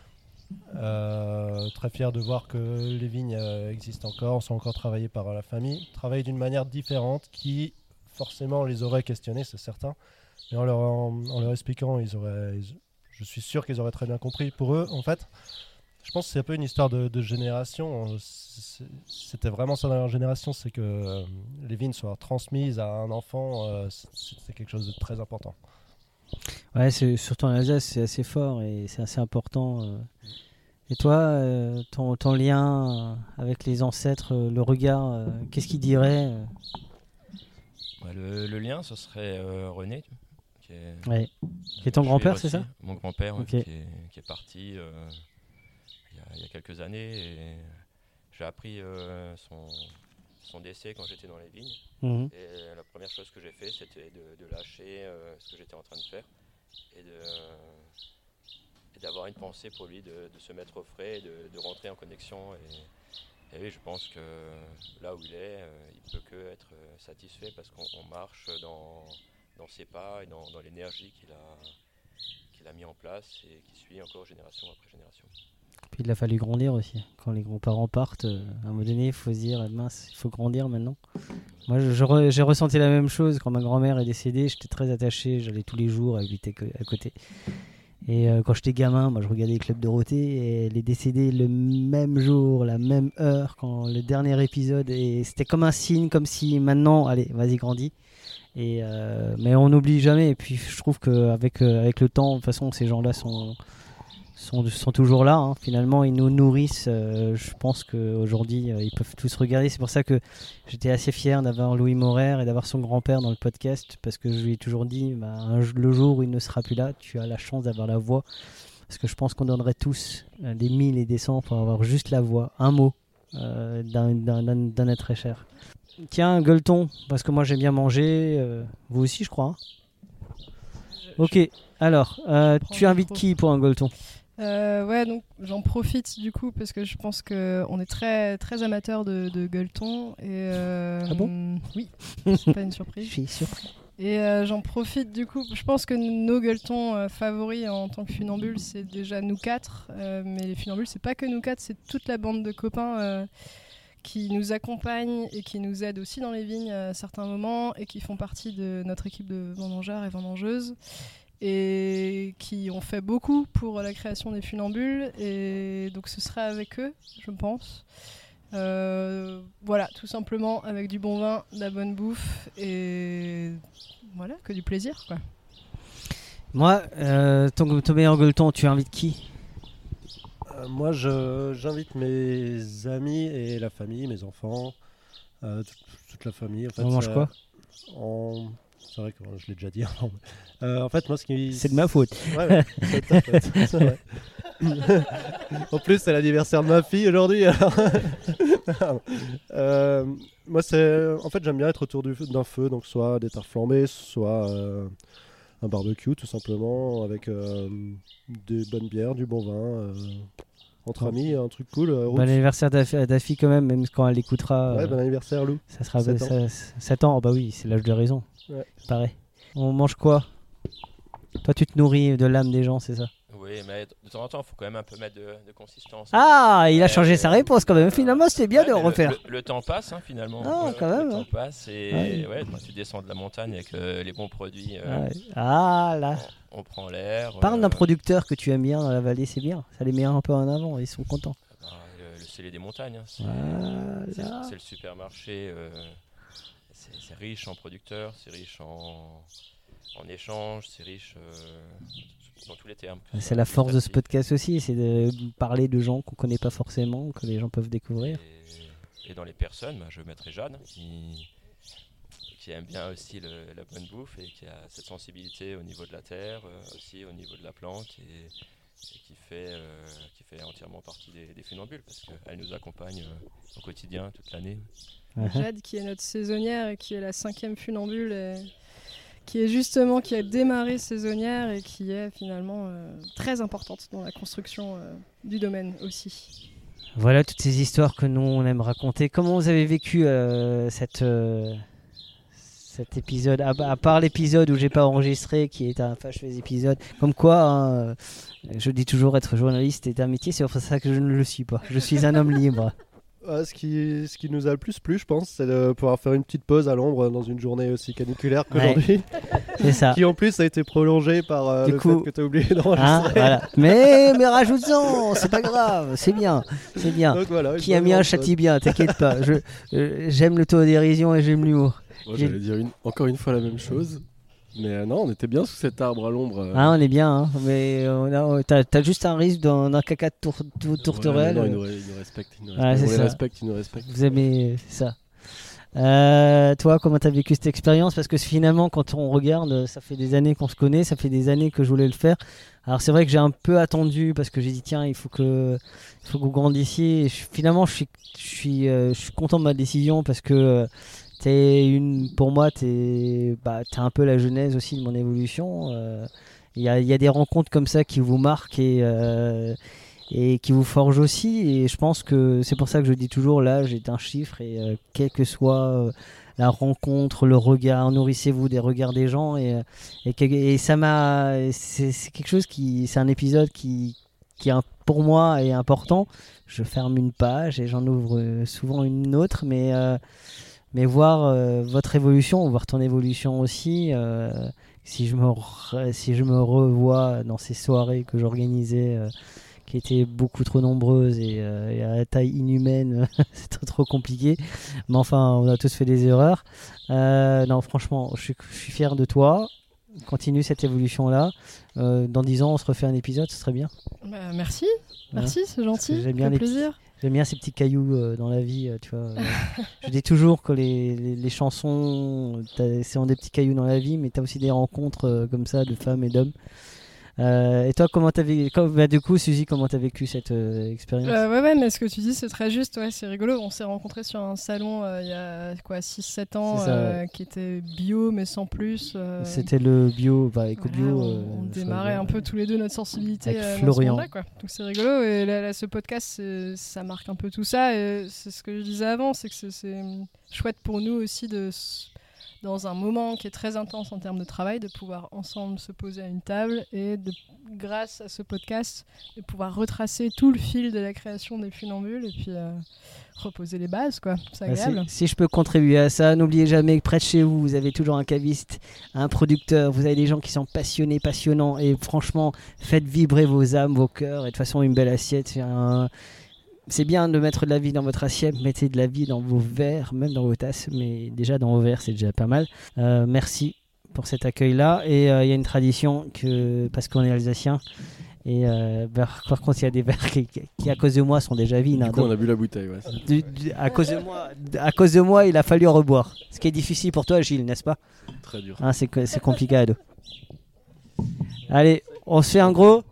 Euh, très fiers de voir que les vignes euh, existent encore, sont encore travaillées par la famille, travaillées d'une manière différente, qui forcément les aurait questionnés, c'est certain. Et en leur, en, en leur expliquant, ils auraient, ils, je suis sûr qu'ils auraient très bien compris. Pour eux, en fait, je pense que c'est un peu une histoire de, de génération. C'est, c'était vraiment ça dans leur génération, c'est que euh, les vignes soient transmises à un enfant, euh, c'est, c'est quelque chose de très important. Ouais, c'est, surtout en Alsace, c'est assez fort et c'est assez important. Euh. Et toi, euh, ton, ton lien avec les ancêtres, euh, le regard, euh, qu'est-ce qu'ils diraient euh bah, le, le lien, ce serait euh, René. Qui est, ouais. qui est ton grand-père, c'est ça? Mon grand-père, okay. ouais, qui, est, qui est parti euh, il, y a, il y a quelques années. Et j'ai appris euh, son, son décès quand j'étais dans les vignes. Mmh. Et la première chose que j'ai fait, c'était de, de lâcher euh, ce que j'étais en train de faire et, de, et d'avoir une pensée pour lui, de, de se mettre au frais, de, de rentrer en connexion et, et oui, je pense que là où il est, euh, il peut que être euh, satisfait parce qu'on on marche dans, dans ses pas et dans, dans l'énergie qu'il a, qu'il a mis en place et qui suit encore génération après génération. Puis il a fallu grandir aussi. Quand les grands-parents partent, euh, à un moment donné, il faut se dire, mince, il faut grandir maintenant. Moi, je, je re, j'ai ressenti la même chose quand ma grand-mère est décédée. J'étais très attaché, j'allais tous les jours, elle habitait à côté. Et euh, quand j'étais gamin, moi, je regardais les clubs Dorothée et elle est décédée le même jour, la même heure, quand le dernier épisode. Et c'était comme un signe, comme si maintenant, allez, vas-y, grandis. Et euh, mais on n'oublie jamais. Et puis je trouve qu'avec euh, avec le temps, de toute façon, ces gens-là sont... Sont, sont toujours là, hein. Finalement ils nous nourrissent, euh, je pense qu'aujourd'hui euh, ils peuvent tous regarder, c'est pour ça que j'étais assez fier d'avoir Louis Maurer et d'avoir son grand-père dans le podcast, parce que je lui ai toujours dit, bah, un, le jour où il ne sera plus là, tu as la chance d'avoir la voix, parce que je pense qu'on donnerait tous euh, des mille et des cents pour avoir juste la voix, un mot euh, d'un, d'un, d'un, d'un être très cher. Tiens, gueuleton, parce que moi j'aime bien manger, euh, vous aussi je crois, hein. je, Ok, je, alors, euh, tu invites qui pour un gueuleton? Euh, ouais, donc j'en profite du coup parce que je pense qu'on est très, très amateur de, de gueuleton. Et, euh, ah bon? Oui, c'est pas une surprise. Je suis surpris. Et euh, j'en profite du coup, je pense que nos gueuletons euh, favoris en tant que funambules, c'est déjà nous quatre. Euh, mais les funambules, c'est pas que nous quatre, c'est toute la bande de copains euh, qui nous accompagnent et qui nous aident aussi dans les vignes à certains moments et qui font partie de notre équipe de vendangeurs et vendangeuses. Et qui ont fait beaucoup pour la création des funambules, et donc ce sera avec eux, je pense. Euh, voilà, tout simplement avec du bon vin, de la bonne bouffe, et voilà, que du plaisir, quoi. Moi, euh, ton, ton meilleur gueuleton, tu invites qui? euh, Moi, je, j'invite mes amis et la famille, mes enfants, euh, toute, toute la famille. En fait, on mange quoi? En... C'est vrai que je l'ai déjà dit avant. Euh, en fait, moi, ce qui... C'est de ma faute. Ouais, ouais, c'est ta faute, c'est vrai. En plus, c'est l'anniversaire de ma fille aujourd'hui. Alors... euh, moi, c'est... En fait, j'aime bien être autour du... d'un feu, donc soit des tartes flambées, soit euh, un barbecue, tout simplement, avec euh, des bonnes bières, du bon vin, euh, entre amis, un truc cool. Euh, bon anniversaire à ta fille quand même, même quand elle écoutera. Ouais, euh, bon anniversaire, Lou. Ça sera sept ans. sept ans, oh, bah oui, c'est l'âge de raison. Ouais. Pareil. On mange quoi? Toi, tu te nourris de l'âme des gens, c'est ça? Oui, mais de temps en temps, il faut quand même un peu mettre de, de consistance. Ah, il a euh, changé sa réponse quand même. Finalement, c'est bien ouais, de le refaire. Le, le, le temps passe, hein, finalement. Ah, euh, quand même. Le hein. temps passe et ouais. Ouais, moi, tu descends de la montagne avec euh, les bons produits. Euh, ouais. Ah, là. On, on prend l'air. Parle euh, d'un producteur que tu aimes bien dans la vallée, c'est bien. Ça les met un peu en avant, ils sont contents. Bah, le, le Scellé des montagnes, hein, c'est, voilà. c'est, c'est le supermarché. Euh, c'est, c'est riche en producteurs, c'est riche en, en échanges, c'est riche euh, dans tous les termes. C'est la force de ce podcast aussi, c'est de parler de gens qu'on ne connaît pas forcément, que les gens peuvent découvrir. Et, et dans les personnes, bah, je mettrai Jeanne, qui, qui aime bien aussi le, la bonne bouffe et qui a cette sensibilité au niveau de la terre, euh, aussi au niveau de la plante, et, et qui, fait, euh, qui fait entièrement partie des, des funambules, parce qu'elle nous accompagne euh, au quotidien, toute l'année. Uh-huh. Jade, qui est notre saisonnière et qui est la cinquième funambule, et qui est justement, qui a démarré saisonnière et qui est finalement euh, très importante dans la construction euh, du domaine aussi. Voilà toutes ces histoires que nous on aime raconter. Comment vous avez vécu euh, cette, euh, cet épisode, à, à part l'épisode où j'ai pas enregistré, qui est un fâcheux épisode, comme quoi, hein, je dis toujours être journaliste est un métier, c'est pour ça que je ne le suis pas. Je suis un homme libre. Ouais, ce, qui, ce qui nous a le plus plu, je pense, c'est de pouvoir faire une petite pause à l'ombre dans une journée aussi caniculaire qu'aujourd'hui. Ouais, c'est ça. Qui en plus a été prolongée par euh, le coup... fait que tu as oublié d'enregistrer. Hein, voilà. Mais, mais rajoute-en, c'est pas grave, c'est bien. C'est bien. Donc, voilà, qui aime bien châtie bien, t'inquiète pas. Je, euh, j'aime l'autodérision et j'aime l'humour. Moi, j'allais dire une, encore une fois la même chose. Mais euh, non, on était bien sous cet arbre à l'ombre. Euh... Ah, on est bien, hein. Mais on a, t'as, t'as juste un risque d'un, d'un caca de tour, tour, tourterelle. Ouais, non, il, nous, il nous respecte, il nous ah, respecte. On les respecte, il nous respecte. Vous aimez, c'est ça. Euh, toi, comment t'as vécu cette expérience? Parce que finalement, quand on regarde, ça fait des années qu'on se connaît, ça fait des années que je voulais le faire. Alors c'est vrai que j'ai un peu attendu parce que j'ai dit tiens, il faut que, il faut que vous grandissiez. Et je, finalement, je suis, je suis, euh, je suis content de ma décision parce que. Euh, T'es une, pour moi, t'es, bah, t'es un peu la genèse aussi de mon évolution. Il euh, y, y a des rencontres comme ça qui vous marquent et, euh, et qui vous forge aussi. Et je pense que c'est pour ça que je dis toujours, l'âge est un chiffre, et euh, quel que soit euh, la rencontre, le regard, nourrissez-vous des regards des gens. Et, et, et ça m'a, c'est, c'est quelque chose qui, c'est un épisode qui, qui est pour moi est important. Je ferme une page et j'en ouvre souvent une autre, mais euh, mais voir euh, votre évolution, voir ton évolution aussi. Euh, si je me re, si je me revois dans ces soirées que j'organisais, euh, qui étaient beaucoup trop nombreuses et, euh, et à la taille inhumaine, c'est trop, trop compliqué. Mais enfin, on a tous fait des erreurs. Euh, non, franchement, je suis, je suis fier de toi. Continue cette évolution-là. Euh, dans dix ans, on se refait un épisode, ce serait bien. Bah, merci, merci, ouais. C'est gentil. J'aime bien les plaisir. Petits, j'aime bien ces petits cailloux euh, dans la vie, euh, tu vois. Euh, je dis toujours que les, les, les chansons, c'est des petits cailloux dans la vie, mais tu as aussi des rencontres euh, comme ça de femmes et d'hommes. Euh, et toi, comment t'as vécu, bah, du coup, Suzy, comment t'as vécu cette euh, expérience? euh, Ouais, ouais, mais ce que tu dis, c'est très juste. Ouais, c'est rigolo. On s'est rencontrés sur un salon euh, il y a quoi, six sept ans, ça, euh, ouais. qui était bio, mais sans plus. Euh... C'était le bio, bah, éco-bio. Voilà, on, euh, on démarrait un peu tous les deux notre sensibilité avec euh, Florian. Dans ce quoi. Donc c'est rigolo. Et là, là, ce podcast, ça marque un peu tout ça. Et c'est ce que je disais avant, c'est que c'est, c'est chouette pour nous aussi de. Dans un moment qui est très intense en termes de travail, de pouvoir ensemble se poser à une table et de, grâce à ce podcast, de pouvoir retracer tout le fil de la création des Funambules et puis euh, reposer les bases, quoi. C'est agréable. Ah, si, si je peux contribuer à ça, n'oubliez jamais que près de chez vous, vous avez toujours un caviste, un producteur, vous avez des gens qui sont passionnés, passionnants, et franchement, faites vibrer vos âmes, vos cœurs, et de toute façon, une belle assiette, c'est un... C'est bien de mettre de la vie dans votre assiette, mettez de la vie dans vos verres, même dans vos tasses, mais déjà dans vos verres, c'est déjà pas mal. Euh, merci pour cet accueil-là. Et il euh, y a une tradition, que, parce qu'on est alsacien, et euh, bah, par contre, il y a des verres qui, qui, à cause de moi, sont déjà vides. Du hein, coup, donc, on a bu la bouteille. Ouais. Du, du, à, cause de moi, à cause de moi, il a fallu en reboire. Ce qui est difficile pour toi, Gilles, n'est-ce pas? Très dur. Hein, c'est, c'est compliqué à deux. Allez, on se fait un gros.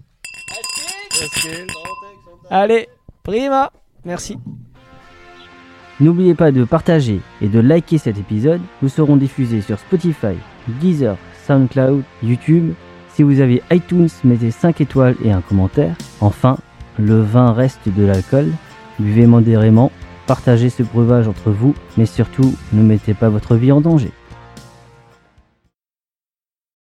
Allez. Prima, merci. N'oubliez pas de partager et de liker cet épisode. Nous serons diffusés sur Spotify, Deezer, SoundCloud, YouTube. Si vous avez iTunes, mettez cinq étoiles et un commentaire. Enfin, le vin reste de l'alcool. Buvez modérément, partagez ce breuvage entre vous, mais surtout, ne mettez pas votre vie en danger.